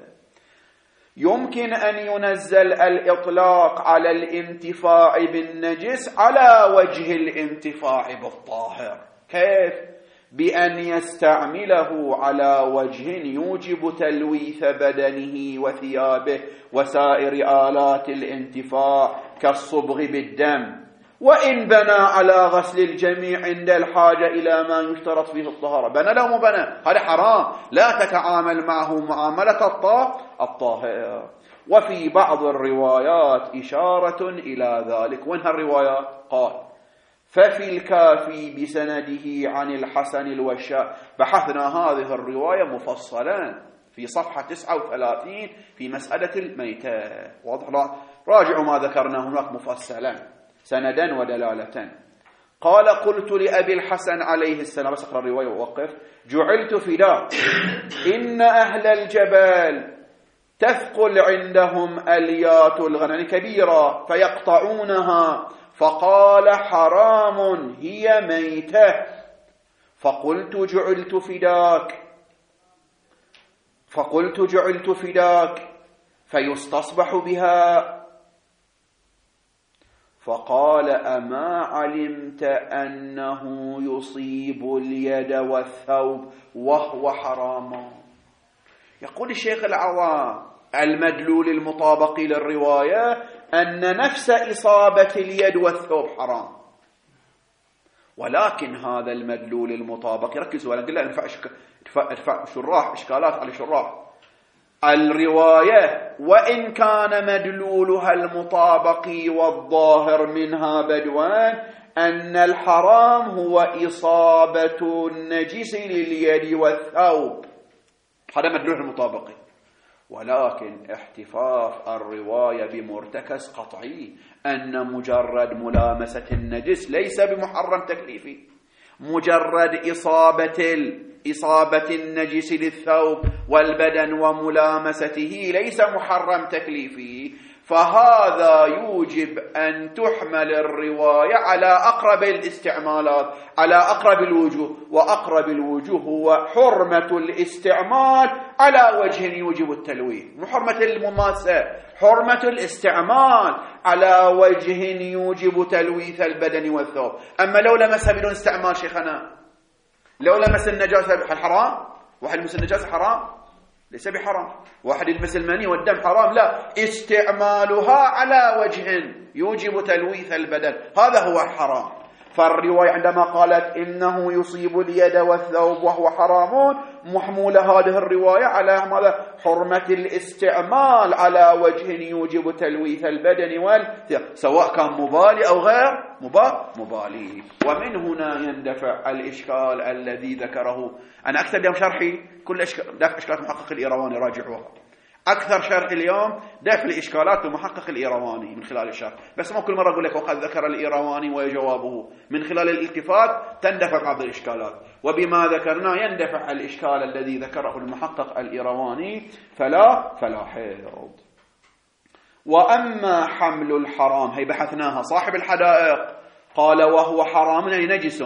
يمكن أن ينزل الإطلاق على الانتفاع بالنجس على وجه الانتفاع بالطاهر. كيف؟ بأن يستعمله على وجه يوجب تلويث بدنه وثيابه وسائر آلات الانتفاع كالصبغ بالدم، وإن بنى على غسل الجميع عند الحاجة إلى ما يشترط فيه الطهارة. بنى لو مبنى هذا حرام، لا تتعامل معه معاملة الطاهر. وفي بعض الروايات إشارة إلى ذلك. وإنها الروايات؟ قال ففي الكافي بسنده عن الحسن الوشاء. بحثنا هذه الرواية مفصلا في صفحة تسعة وثلاثين في مسألة الميتة، واضح؟ راجعوا ما ذكرنا هناك مفصلا سندا ودلالة. قال قلت لأبي الحسن عليه السلام، بس أقرأ الرواية ووقف، جعلت فداك إن أهل الجبال تثقل عندهم أليات الغنم كبيرة فيقطعونها، فقال حرام هي ميتة. فقلت جعلت فداك فقلت جعلت فداك فيستصبح بها. فقال أما علمت أنه يصيب اليد والثوب وهو حرام؟ يقول الشيخ العوام المدلول المطابق للرواية أن نفس إصابة اليد والثوب حرام، ولكن هذا المدلول المطابق، ركزوا أنا قلنا ارفع ارفع شراح إشكالات على شراح الرواية، وإن كان مدلولها المطابق والظاهر منها بدوان أن الحرام هو إصابة النجس لليد والثوب، هذا مدلولها المطابق، ولكن احتفاظ الرواية بمرتكز قطعي أن مجرد ملامسة النجس ليس بمحرم تكليفي، مجرد إصابة إصابة النجس للثوب والبدن وملامسته ليس محرم تكليفي، فهذا يوجب أن تحمل الرواية على أقرب الاستعمالات، على أقرب الوجوه، وأقرب الوجوه هو حرمة الاستعمال على وجه يوجب التلويث، مو حرمة المماسة، حرمة الاستعمال على وجه يوجب تلويث البدن والثوب. أما لو لمسها بدون استعمال شيخنا، لو لمس النجاسة هل حرام؟ واحد يلمس النجاسة حرام؟ ليس بحرام. واحد يلمس المني والدم حرام؟ لا، استعمالها على وجه يوجب تلويث البدن هذا هو الحرام. فالرواية عندما قالت إنه يصيب اليد والثوب وهو حرام، محمولة هذه الرواية على ماذا؟ حرمة الاستعمال على وجه يوجب تلويث البدن والثوب، سواء كان مبالي أو غير مبالي. ومن هنا يندفع الإشكال الذي ذكره. أنا أكثر اليوم شرحي كل إشكال دافع إشكالات محقق الإيرواني، راجعوها. أكثر شرح اليوم دافع الإشكالات ومحقق الإيرواني من خلال الشرح، بس ما كل مرة أقول لك وقد ذكر الإيرواني وجوابه. من خلال الالتفات تندفع بعض الإشكالات، وبما ذكرنا يندفع الإشكال الذي ذكره المحقق الإيرواني فلا فلا حيض. وأما حمل الحرام، هي بحثناها. صاحب الحدائق قال وهو حرام يعني نجس،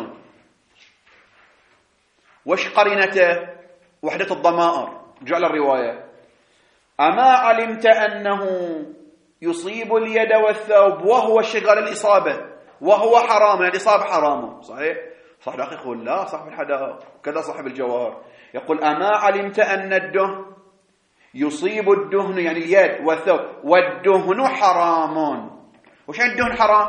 وش قرينته؟ وحدة الضمائر، جعل الرواية. أما علمت أنه يصيب اليد والثوب وهو شغال الإصابة وهو حرام، يعني الإصابة حرام، صحيح؟ صاحب الحدائق يقول لا، صاحب الحدائق كذا. صاحب الجواهر يقول أما علمت أن الدهن يصيب الدهن يعني اليد والثوب والدهن حرام. وش يعني الدهن حرام؟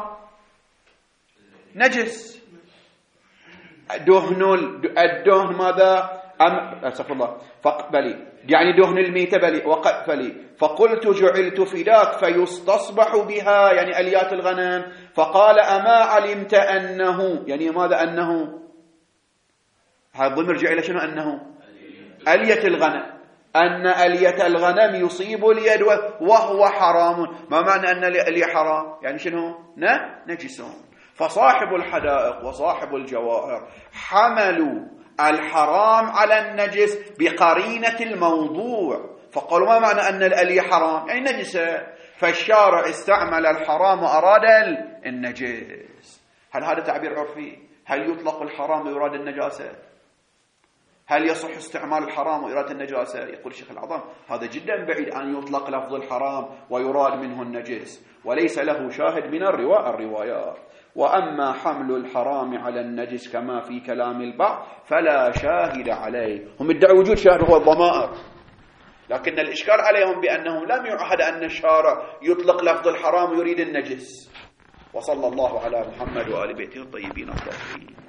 نجس. دهن الدهن ماذا؟ أم أستغفر الله فقبلي يعني دهن الميتة بلي وقفلي. فقلت جعلت فداك فيستصبح بها يعني أليات الغنم. فقال أما علمت أنه يعني ماذا؟ أنه هذا الضمير رجع إلى شنو؟ أنه ألية الغنم، أن ألية الغنم يصيب اليد وهو حرام. ما معنى أن الألية حرام؟ يعني شنو؟ نجسون. فصاحب الحدائق وصاحب الجواهر حملوا الحرام على النجس بقرينة الموضوع، فقالوا ما معنى أن الألية حرام؟ يعني نجسة. فالشارع استعمل الحرام وأراد النجس. هل هذا تعبير عرفي؟ هل يطلق الحرام ويراد النجاسة؟ هل يصح استعمال الحرام وإرادة النجاسة؟ يقول الشيخ العظام هذا جدا بعيد أن يطلق لفظ الحرام ويراد منه النجس، وليس له شاهد من الروايات. وأما حمل الحرام على النجس كما في كلام البعض فلا شاهد عليه. هم ادعوا وجود شاهد هو الضمائر، لكن الإشكال عليهم بأنه لم يعهد أن الشارع يطلق لفظ الحرام ويريد النجس. وصلى الله على محمد وآل بيته الطيبين الطاهرين.